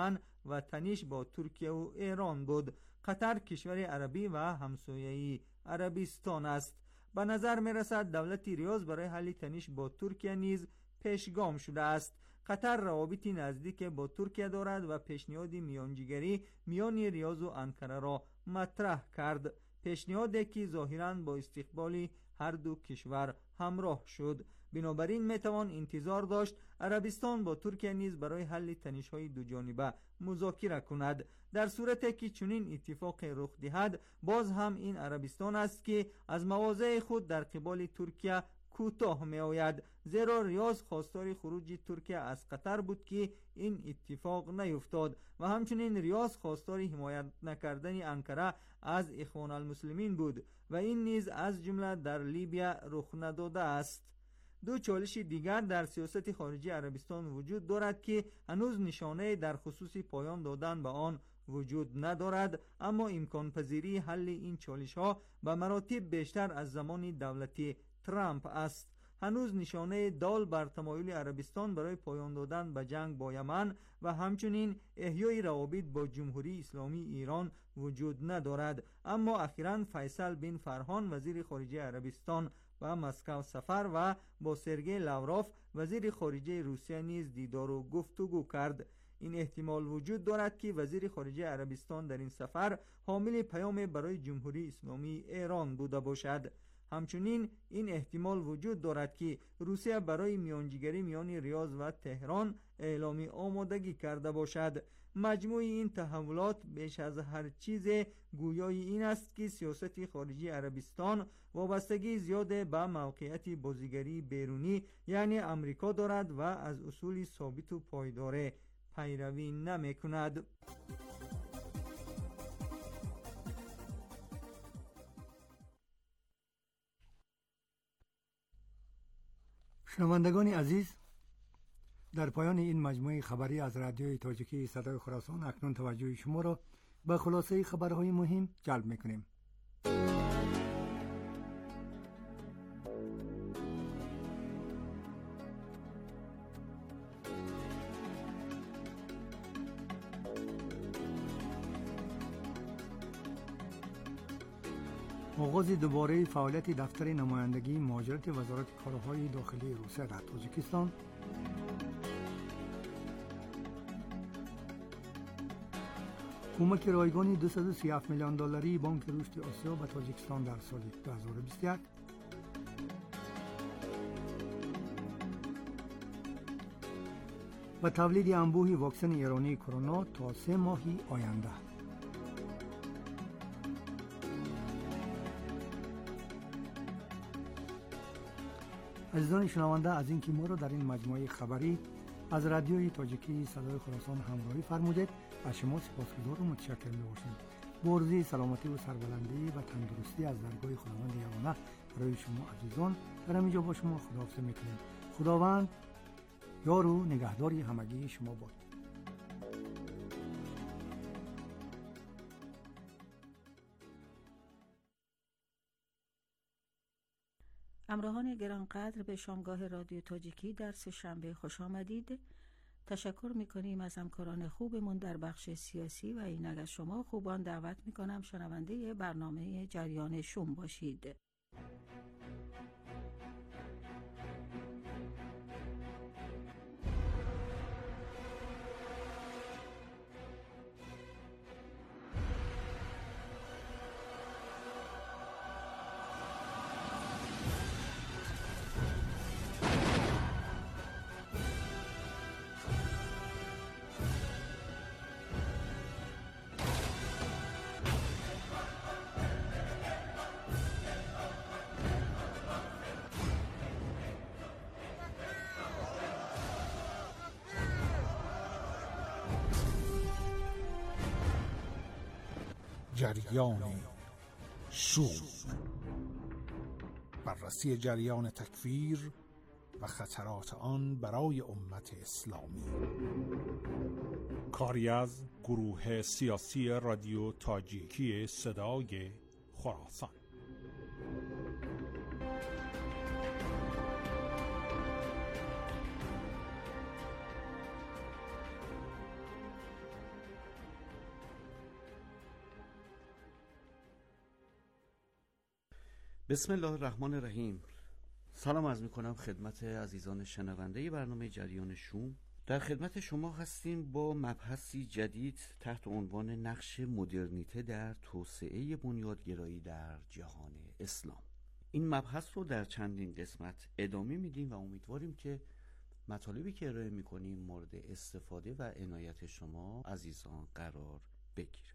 و تنش با ترکیه و ایران بود. قطر کشور عربی و همسایه‌ای عربستان است. به نظر می رسد دولت ریاض برای حل تنش با ترکیه نیز پیشگام شده است. قطر روابطی نزدیک با ترکیه دارد و پیشنهاد میانجیگری میان ریاض و انقره را مطرح کرد. پیشنهادی که ظاهراً با استقبال هر دو کشور همراه شد. بنابراین میتوان انتظار داشت عربستان با ترکیه نیز برای حل تنش‌های دو جانبه مذاکره کند. در صورتی که چنین اتفاق رخ دهد، باز هم این عربستان است که از مواضع خود در قبال ترکیه کوتاه می آید، زیرا ریاض خواستار خروج ترکیه از قطر بود که این اتفاق نیفتاد و همچنین ریاض خواستار حمایت نکردن انقره از اخوان المسلمین بود و این نیز از جمله در لیبیا رخ نداده است. دو چالش دیگر در سیاست خارجی عربستان وجود دارد که هنوز نشانه در خصوص پایان دادن به آن وجود ندارد، اما امکان پذیری حل این چالش ها به مراتب بیشتر از زمان دولتی ترامپ است. هنوز نشانه دال بر تمایل عربستان برای پایان دادن به جنگ با یمن و همچنین احیای روابط با جمهوری اسلامی ایران وجود ندارد، اما اخیراً فیصل بن فرهان وزیر خارجه عربستان به مسکو سفر و با سرگئی لاوروف وزیر خارجه روسیه نیز دیدار و گفتگو کرد. این احتمال وجود دارد که وزیر خارجه عربستان در این سفر حامل پیام برای جمهوری اسلامی ایران بوده باشد. همچنین این احتمال وجود دارد که روسیه برای میانجیگری میان ریاض و تهران اعلام آمادگی کرده باشد. مجموع این تحولات بیش از هر چیز گویای این است که سیاست خارجی عربستان وابستگی زیاد به موقعیت بازیگری بیرونی یعنی امریکا دارد و از اصول ثابت و پایدار پیروی نمی کند. شنوندگان عزیز، در پایان این مجموعه خبری از رادیوی تاجیکی صدای خراسان اکنون توجه شما را به خلاصه خبرهای مهم جلب می‌کنیم. آغاز دوباره فعالیت دفتر نمایندگی مهاجرت وزارت کارهای داخلی روسیه در تاجیکستان، کمک رایگان دویست و سی و هفت میلیون دلاری بانک رشد آسیا به تاجیکستان در سال دو هزار و بیست و یک، و تولید انبوه واکسن ایرانی کرونا تا سه ماهی آینده. عزیزان شنونده، از اینکه ما را در این مجموعه خبری از رادیوی تاجیکی صدای خراسان همراهی فرمودید از شما سپاسگزار و متشکر می‌باشیم. بارزی سلامتی و سربلندی و تندرستی از درگاه خداوند یگانه برای شما عزیزان در اینجا با شما خداحافظی می‌کنیم. خداوند یار و نگهداری همگی شما باد. همراهان گرانقدر به شامگاه رادیو تاجیکی در سه شنبه خوش آمدید. تشکر میکنیم از همکاران خوبمون در بخش سیاسی و اینک از شما خوبان دعوت میکنم شنونده برنامه جریان شوم باشید. جریان شوم، بررسی جریان تکفیر و خطرات آن برای امت اسلامی. کاری از گروه سیاسی رادیو تاجیکی صدای خراسان. بسم الله الرحمن الرحیم. سلام عرض میکنم خدمت عزیزان شنونده برنامه جریان شوم. در خدمت شما هستیم با مبحثی جدید تحت عنوان نقش مدرنیته در توسعه بنیادگرایی در جهان اسلام. این مبحث رو در چندین قسمت ادامه میدیم و امیدواریم که مطالبی که ارائه میکنیم مورد استفاده و عنایت شما عزیزان قرار بگیره.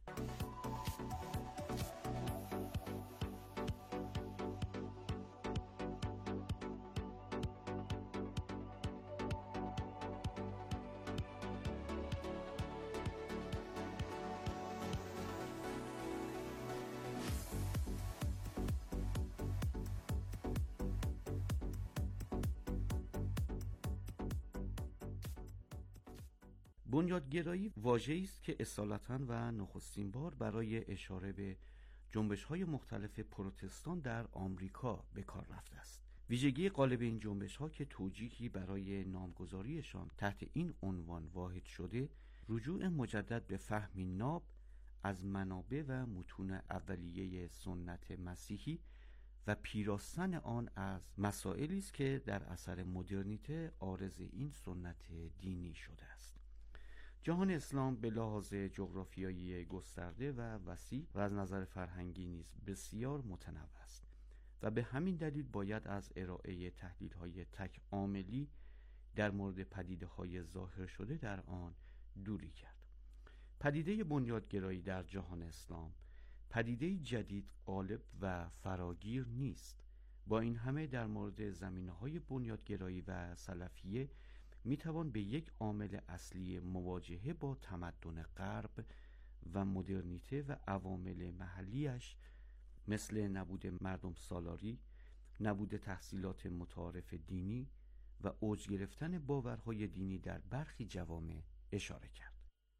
بنیادگرایی واژه‌ای است که اصالتاً و نخستین بار برای اشاره به جنبش‌های مختلف پروتستان در آمریکا به کار رفته است. ویژگی غالب این جنبش‌ها که توجیهی برای نامگذاریشان تحت این عنوان واحد شده، رجوع مجدد به فهمی ناب از منابع و متون اولیه سنت مسیحی و پیراستن آن از مسائلی است که در اثر مدرنیته عارض این سنت دینی شده است. جهان اسلام به لحاظ جغرافیایی گسترده و وسیع و از نظر فرهنگی نیز بسیار متنوع است و به همین دلیل باید از ارائه تحلیل‌های تک عاملی در مورد پدیده‌های ظاهر شده در آن دوری کرد. پدیده بنیادگرایی در جهان اسلام پدیده جدید، غالب و فراگیر نیست. با این همه در مورد زمینه‌های بنیادگرایی و سلفیه میتوان به یک عامل اصلی مواجهه با تمدن غرب و مدرنیته و عوامل محلیش مثل نبود مردم سالاری، نبود تحصیلات متعارف دینی و اوج گرفتن باورهای دینی در برخی جوامع اشاره کرد.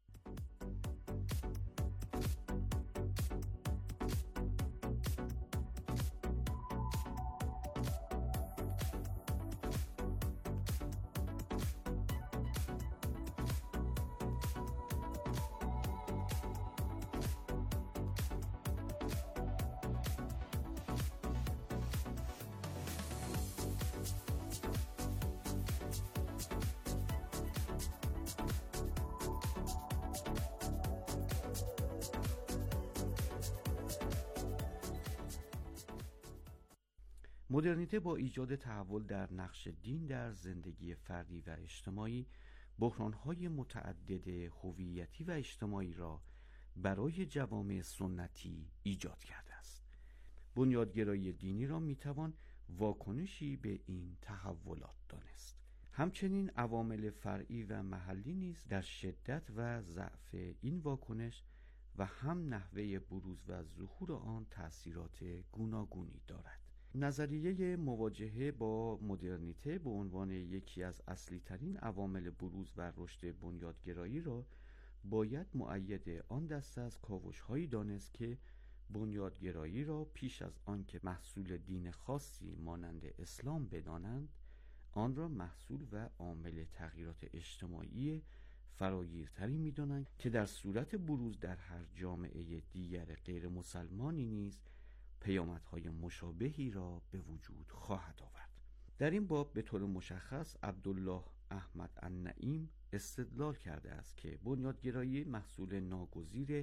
مدرنیته با ایجاد تحول در نقش دین در زندگی فردی و اجتماعی بحران‌های متعدد هویتی و اجتماعی را برای جوامع سنتی ایجاد کرده است. بنیادگرایی دینی را میتوان واکنشی به این تحولات دانست. همچنین عوامل فرعی و محلی نیز در شدت و ضعف این واکنش و هم نحوه بروز و ظهور آن تأثیرات گوناگونی دارد. نظریه مواجهه با مدرنیته به عنوان یکی از اصلی ترین عوامل بروز و رشد بنیادگرایی را باید مؤید آن دسته از کاوش‌هایی دانست که بنیادگرایی را پیش از آنکه محصول دین خاصی مانند اسلام بدانند، آن را محصول و عامل تغییرات اجتماعی فراگیرتری می‌دانند که در صورت بروز در هر جامعه دیگر غیر مسلمانی نیز پیامدهای مشابهی را به وجود خواهد آورد. در این باب به طور مشخص عبدالله احمد النعیم استدلال کرده است که بنیادگرایی محصول ناگزیر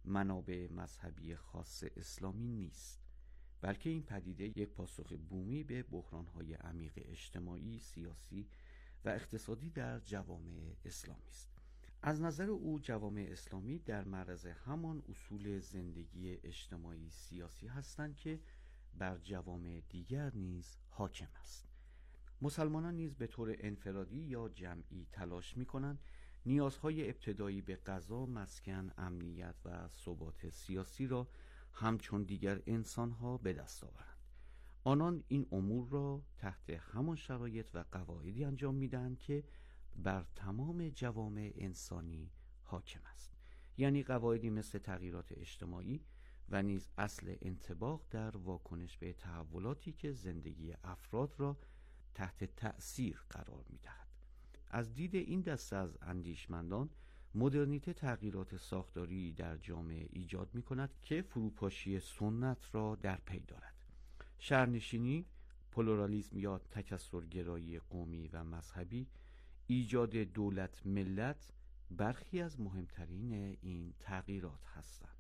منابع مذهبی خاص اسلامی نیست، بلکه این پدیده یک پاسخ بومی به بحران‌های عمیق اجتماعی، سیاسی و اقتصادی در جوامع اسلامی است. از نظر او جوامع اسلامی در معرض همان اصول زندگی اجتماعی سیاسی هستند که بر جوامع دیگر نیز حاکم است. مسلمانان نیز به طور انفرادی یا جمعی تلاش می‌کنند نیازهای ابتدایی به غذا، مسکن، امنیت و ثبات سیاسی را همچون دیگر انسان‌ها به دست آورند. آنان این امور را تحت همان شرایط و قواعدی انجام می‌دهند که بر تمام جوامع انسانی حاکم است، یعنی قواعدی مثل تغییرات اجتماعی و نیز اصل انطباق در واکنش به تحولاتی که زندگی افراد را تحت تأثیر قرار می‌دهد. از دید این دسته از اندیشمندان، مدرنیته تغییرات ساختاری در جامعه ایجاد می‌کند که فروپاشی سنت را در پی دارد. شهرنشینی، پلورالیسم یا تکثرگرایی قومی و مذهبی، ایجاد دولت ملت برخی از مهمترین این تغییرات هستند.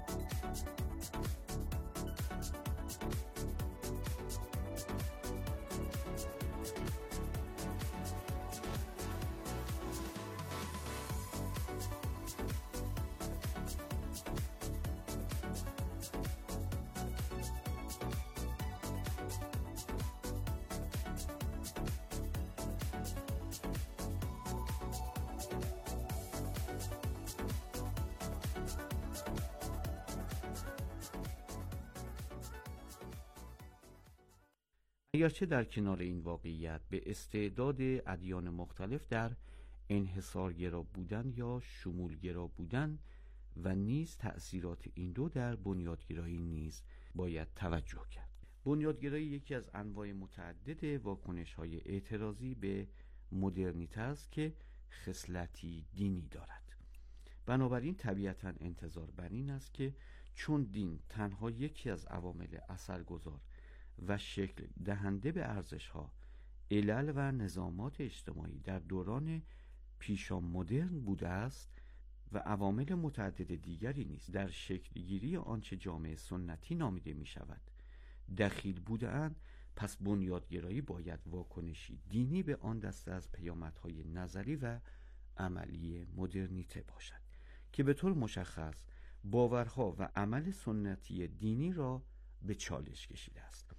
اگرچه در کنار این واقعیت به استعداد ادیان مختلف در انحصارگرا بودن یا شمولگرا بودن و نیز تأثیرات این دو در بنیادگرایی نیز باید توجه کرد. بنیادگرایی یکی از انواع متعدد واکنش‌های اعتراضی به مدرنیته است که خصلتی دینی دارد. بنابراین طبیعتاً انتظار بر این است که چون دین تنها یکی از عوامل اثرگذار و شکل دهنده به ارزش‌ها، علل و نظامات اجتماعی در دوران پیشا مدرن بوده است و عوامل متعدد دیگری نیز در شکلگیری آنچه جامعه سنتی نامیده می شود دخیل بوده اند، پس بنیادگرایی باید واکنشی دینی به آن دسته از پیامدهای نظری و عملی مدرنیته باشد که به طور مشخص باورها و عمل سنتی دینی را به چالش کشیده است.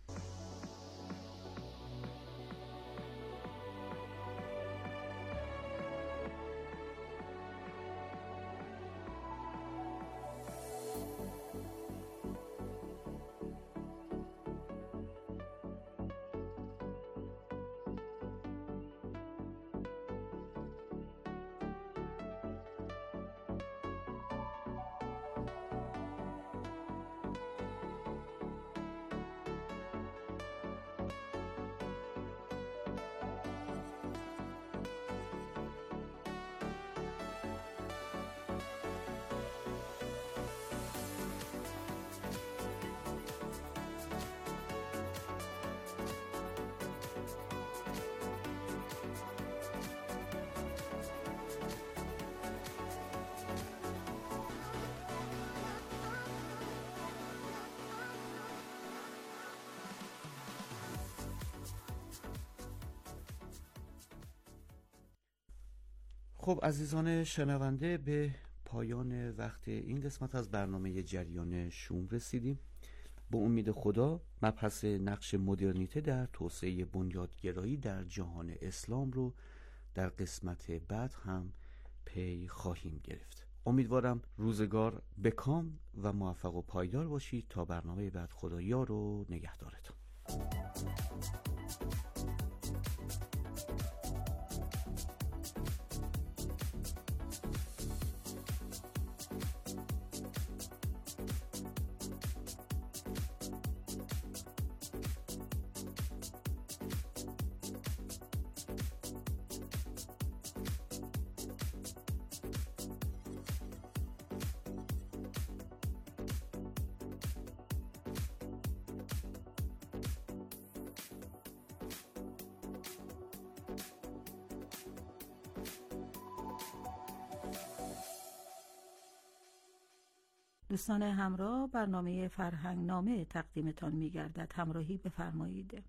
خب عزیزان شنونده، به پایان وقت این قسمت از برنامه جریان شوم رسیدیم. با امید خدا مبحث نقش مدرنیته در توسعه بنیادگرایی در جهان اسلام رو در قسمت بعد هم پی خواهیم گرفت. امیدوارم روزگار بکام و موفق و پایدار باشید. تا برنامه بعد، خدایا رو نگهدارتون. دوستان همراه، برنامه فرهنگ نامه تقدیمتان می گردد. همراهی بفرمایید.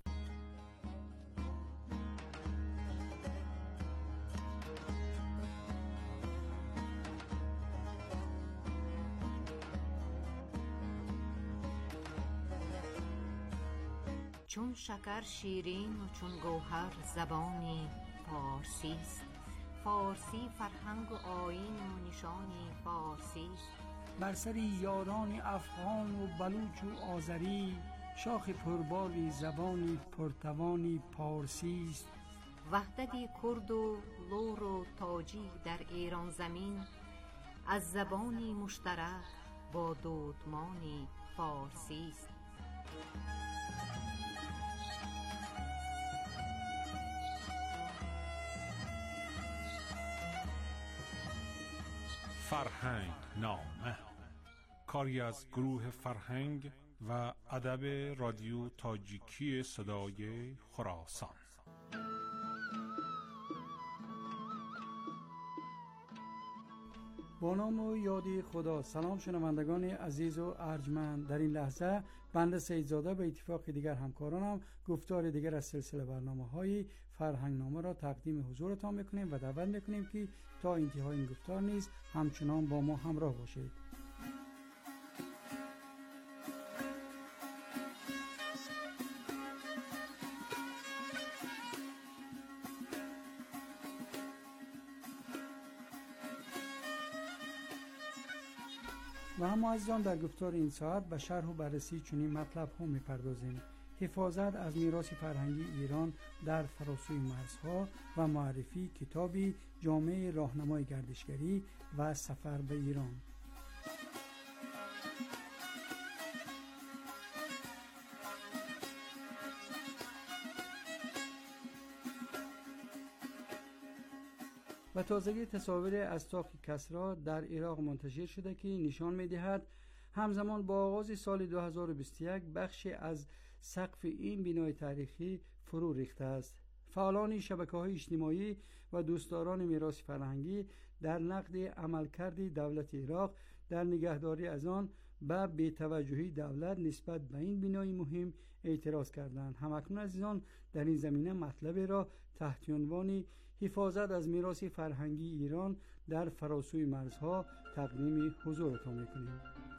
چون شکر شیرین و چون گوهر زبانی فارسی است، فارسی فرهنگ و آیین و نشانی فارسی است. بر سر یاران افغان و بلوچ و آذری، شاخ پربالی زبانی پرتوانی پارسی است. وحدت کرد و لور و تاجی در ایران زمین، از زبانی مشترک با دودمانی فارسی است. فرهنگ نامه، کاری از گروه فرهنگ و ادب رادیو تاجیکی صدای خراسان. با نام و یاد خدا. سلام شنوندگان عزیز و ارجمند. در این لحظه بنده سیدزاده به اتفاق دیگر همکارانم گفتار دیگر از سلسله برنامه‌های فرهنگنامه را تقدیم حضورتان میکنیم و دعوت میکنیم که تا انتهای این گفتار نیز همچنان با ما همراه باشید. و اما عزیزان در گفتار این ساعت به شرح و بررسی چنین مطلب ها میپردازیم: حفاظت از میراث فرهنگی ایران در فراسوی مرزها و معرفی کتابی جامع راهنمای گردشگری و سفر به ایران. و تازگی تصاویر از تاق کسری در عراق منتشر شده که نشان می‌دهد همزمان با آغاز سال دو هزار و بیست و یک بخشی از سقف این بنای تاریخی فرو ریخته است. فعالان شبکه‌های اجتماعی و دوستداران میراث فرهنگی در نقد عملکرد دولت عراق در نگهداری از آن به بی‌توجهی دولت نسبت به این بنای مهم اعتراض کردند. همکنون عزیزان در این زمینه مطلب را تحت عنوان حفاظت از میراث فرهنگی ایران در فراسوی مرزها تقدیم حضورتان میکنیم.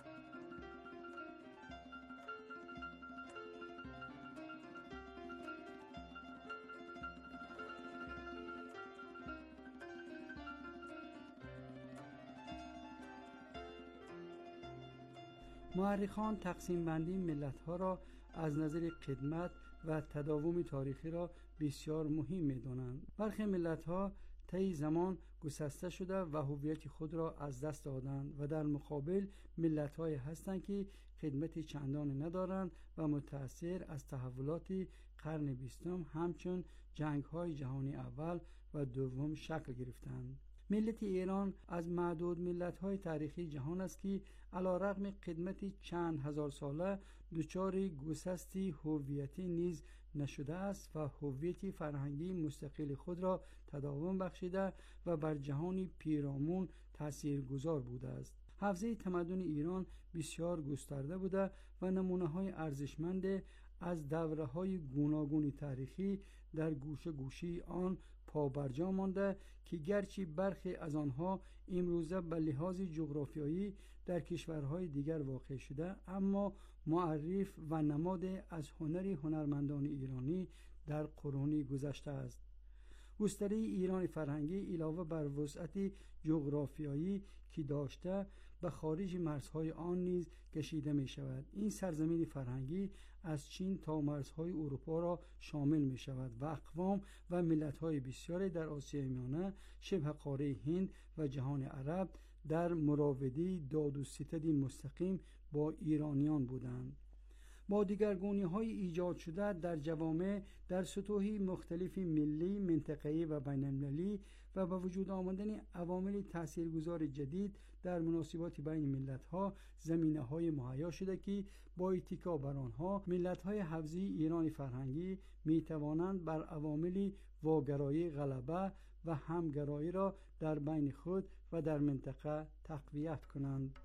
مورخان تقسیم بندی ملت‌ها را از نظر خدمت و تداوم تاریخی را بسیار مهم می‌دانند. برخی ملت‌ها طی زمان گسسته شده و هویت خود را از دست دادند و در مقابل ملت‌هایی هستند که خدمت چندان ندارند و متأثر از تحولات قرن بیستم همچون جنگ‌های جهانی اول و دوم شکل گرفتند. ملت ایران از معدود ملت‌های تاریخی جهان است که علی‌رغم خدمت چند هزار ساله دچار گسستی هویتی نیز نشده است و هویت فرهنگی مستقل خود را تداوم بخشیده و بر جهان پیرامون تاثیرگذار بوده است. حوزه تمدن ایران بسیار گسترده بوده و نمونه‌های ارزشمند از دوره‌های گوناگون تاریخی در گوشه گوشه آن پابرجا مانده که گرچه برخی از آنها امروزه به لحاظ جغرافیایی در کشورهای دیگر واقع شده، اما معرف و نماد از هنر هنرمندان ایرانی در قرون گذشته است. گستره ایران فرهنگی علاوه بر وسعت جغرافیایی که داشته به خارج مرزهای آن نیز کشیده می شود. این سرزمین فرهنگی از چین تا مرزهای اروپا را شامل می شود و اقوام و ملت‌های بسیاری در آسیای میانه، شبه قاره هند و جهان عرب در مراودی داد و ستد مستقیم با ایرانیان بودند. با دیگرگونی‌های ایجاد شده در جوامع در سطوح مختلف ملی، منطقه‌ای و بین‌المللی و با وجود آمدن عوامل تاثیرگذار جدید در مناسبات بین ملت‌ها زمینه‌های مهیا شده که با اتکا بر آنها ملت‌های حوزه ایران فرهنگی می‌توانند بر عوامل واگرایی غلبه و همگرایی را در بین خود و در منطقه تقویت کنند.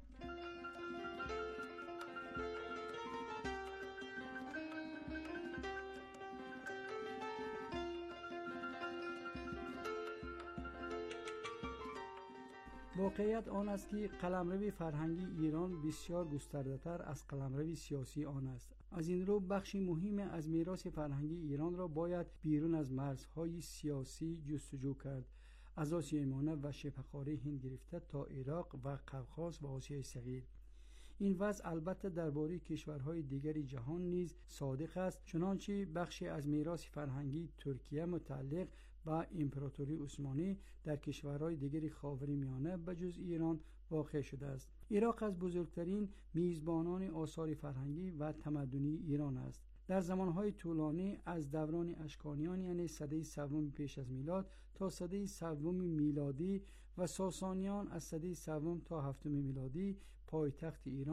واقعیت آن است که قلمرو فرهنگی ایران بسیار گسترده‌تر از قلمرو سیاسی آن است. از این رو بخشی مهم از میراث فرهنگی ایران را باید بیرون از مرزهای سیاسی جستجو کرد. از آسیای میانه و شبه قاره هند گرفته تا عراق و قفقاز و آسیای صغیر. این وضع البته درباره کشورهای دیگری جهان نیز صادق است، چنانچه بخشی از میراث فرهنگی ترکیه متعلق به امپراتوری عثمانی در کشورهای دیگری خاورمیانه به جز ایران واقع شده است. عراق از بزرگترین میزبانان آثار فرهنگی و تمدنی ایران است. در زمانهای طولانی از دوران اشکانیان یعنی سده سوم پیش از میلاد تا سده سوم میلادی و ساسانیان از سده سوم تا هفتم میلادی پایتخت ایران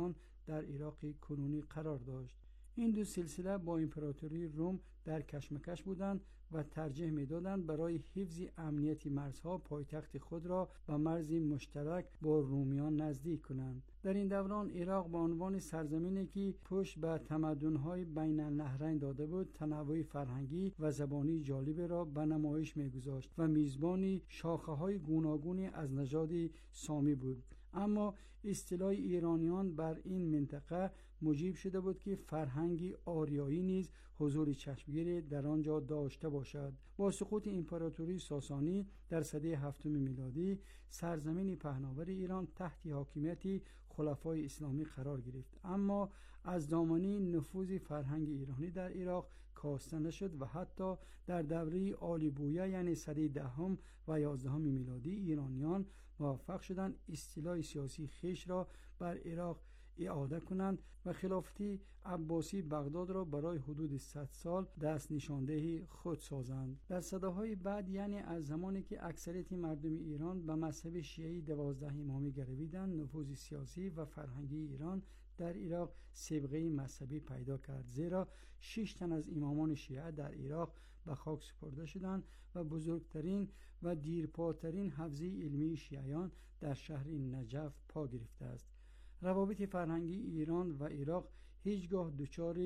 در عراق کنونی قرار داشت. این دو سلسله با امپراتوری روم در کشمکش بودند و ترجیح می‌دادند برای حفظ امنیت مرزها پایتخت خود را به مرزی مشترک با رومیان نزدیک کنند. در این دوران عراق به عنوان سرزمینی که پشت به تمدن‌های بین النهرین داده بود، تنوع فرهنگی و زبانی جالب را به نمایش می‌گذاشت و میزبانی شاخه‌های گوناگونی از نژاد سامی بود. اما اصطلاح ایرانیان بر این منطقه موجب شده بود که فرهنگی آریایی نیز حضور چشمگیری در آنجا داشته باشد. با سقوط امپراتوری ساسانی در سده هفتم میلادی، سرزمین پهناور ایران تحت حاکمیت خلفای اسلامی قرار گرفت، اما از دامنه نفوذ فرهنگ ایرانی در عراق کاسته نشد و حتی در دوره آلی بویه یعنی سده دهم و یازدهم میلادی ایرانیان موفق شدند اصطلاح سیاسی خیش را بر عراق اعاده کنند و خلافت عباسی بغداد را برای حدود صد سال دست نشانده خود سازند. در سده‌های بعد یعنی از زمانی که اکثریت مردم ایران به مذهب شیعی دوازده امامی گرویدند، نفوذ سیاسی و فرهنگی ایران در عراق سابقه مذهبی پیدا کرد، زیرا شش تن از امامان شیعه در عراق به خاک سپرده شدند و بزرگترین و دیرپاترین حوزه علمی شیعیان در شهر نجف پا گرفته است. روابط فرهنگی ایران و عراق هیچگاه دچار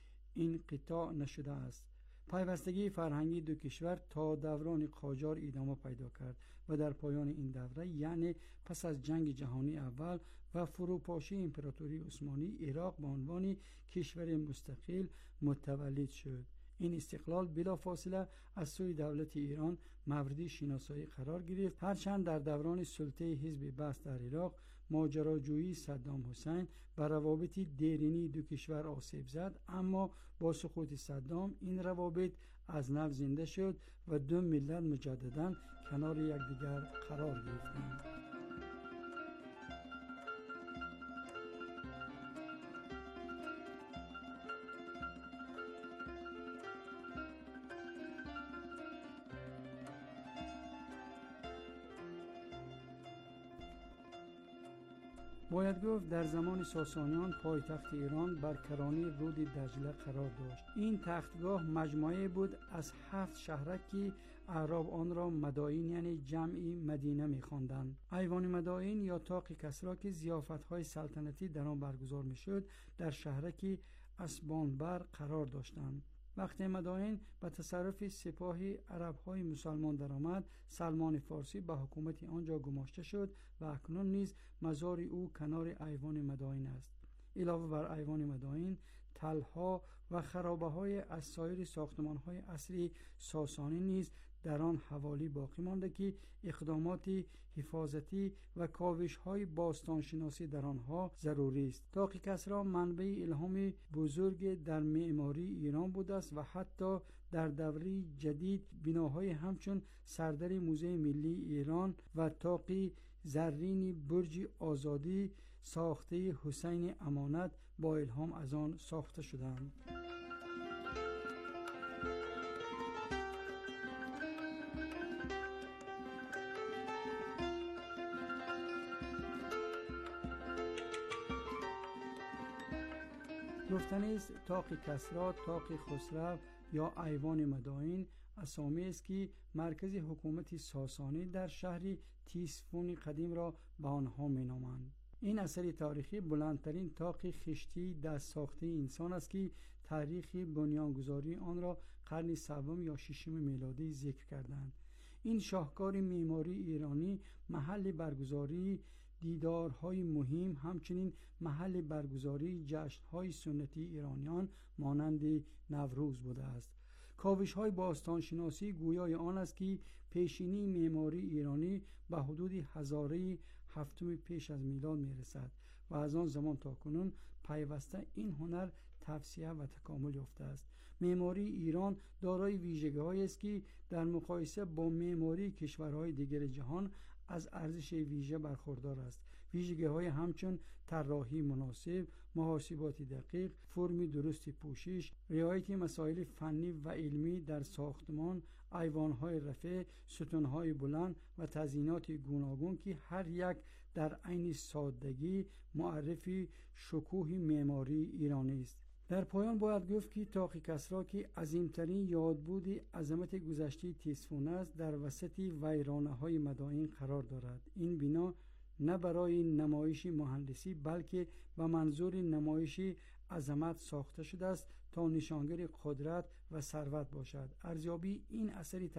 انقطاع نشده است. پیوستگی فرهنگی دو کشور تا دوران قاجار ادامه پیدا کرد و در پایان این دوره یعنی پس از جنگ جهانی اول و فروپاشی امپراتوری عثمانی، عراق به عنوان کشور مستقل متولد شد. این استقلال بلافاصله از سوی دولت ایران مورد شناسایی قرار گرفت، هرچند در دوران سلطه حزب بعث در عراق ماجراجویی صدام حسین بر روابط دیرینی دو کشور آسیب زد، اما با سقوط صدام این روابط از نو زنده شد و دو ملت مجددا کنار یکدیگر قرار گرفتند. باید گفت در زمان ساسانیان پایتخت ایران بر کرانه رود دجله قرار داشت. این تختگاه مجموعه بود از هفت شهرک که اعراب آن را مدائن یعنی جمعی مدینه می‌خواندند. ایوان مدائن یا طاق کسری که ضیافت‌های سلطنتی در آن برگزار می‌شد در شهرک اسبانبر قرار داشتند. وقتی مدائن به تصرف سپاه عرب‌های مسلمان درآمد، سلمان فارسی به حکومت آنجا گماشته شد و اکنون نیز مزار او کنار ایوان مدائن است. علاوه بر ایوان مدائن، تلها و خرابه‌های از سایر ساختمان‌های اصلی ساسانی نیز در آن حوالی باقی مانده که اقدامات حفاظتی و کاوش‌های باستانشناسی در آنها ضروری است. طاق کسری منبع الهام بزرگ در معماری ایران بوده است و حتی در دوره جدید بناهای همچون سردر موزه ملی ایران و طاق زرین برج آزادی ساخته حسین امانت با الهام از آن ساخته شدند. گفتنی است طاق کسری، طاق خسرو یا ایوان مدائن اسامی است که مرکز حکومت ساسانی در شهر تیسفون قدیم را به آنها مینامند. این اثر تاریخی بلندترین طاق خشتی دست ساخته انسان است که تاریخ بنیانگذاری آن را قرن سوم یا ششم میلادی ذکر کردند. این شاهکار معماری ایرانی محل برگزاری دیدارهای مهم، همچنین محل برگزاری جشنهای سنتی ایرانیان مانند نوروز بوده است. کاوش‌های باستانشناسی گویای آن است که پیشینی معماری ایرانی به حدود هزاره هفتم پیش از میلاد میرسد و از آن زمان تا کنون پیوسته این هنر توسعه و تکامل یافته است. معماری ایران دارای ویژگی‌هایی است که در مقایسه با معماری کشورهای دیگر جهان از ارزش ویژه برخوردار است. ویژگی‌های همچون طراحی مناسب، محاسبات دقیق، فرم درست پوشش، رعایت مسائل فنی و علمی در ساختمان، ایوان‌های رفیع، ستون‌های بلند و تزیینات گوناگون که هر یک در عین سادگی معرفی شکوه معماری ایرانی است. در پایان باید گفت که تاق کسری که عظیمترین یادبود عظمت گذشته تیسفون است، در وسط ویرانه‌های مدائن قرار دارد. این بنا نه برای نمایش مهندسی بلکه به منظور نمایش عظمت ساخته شده است تا نشانگر قدرت و ثروت باشد. ارزیابی این اثر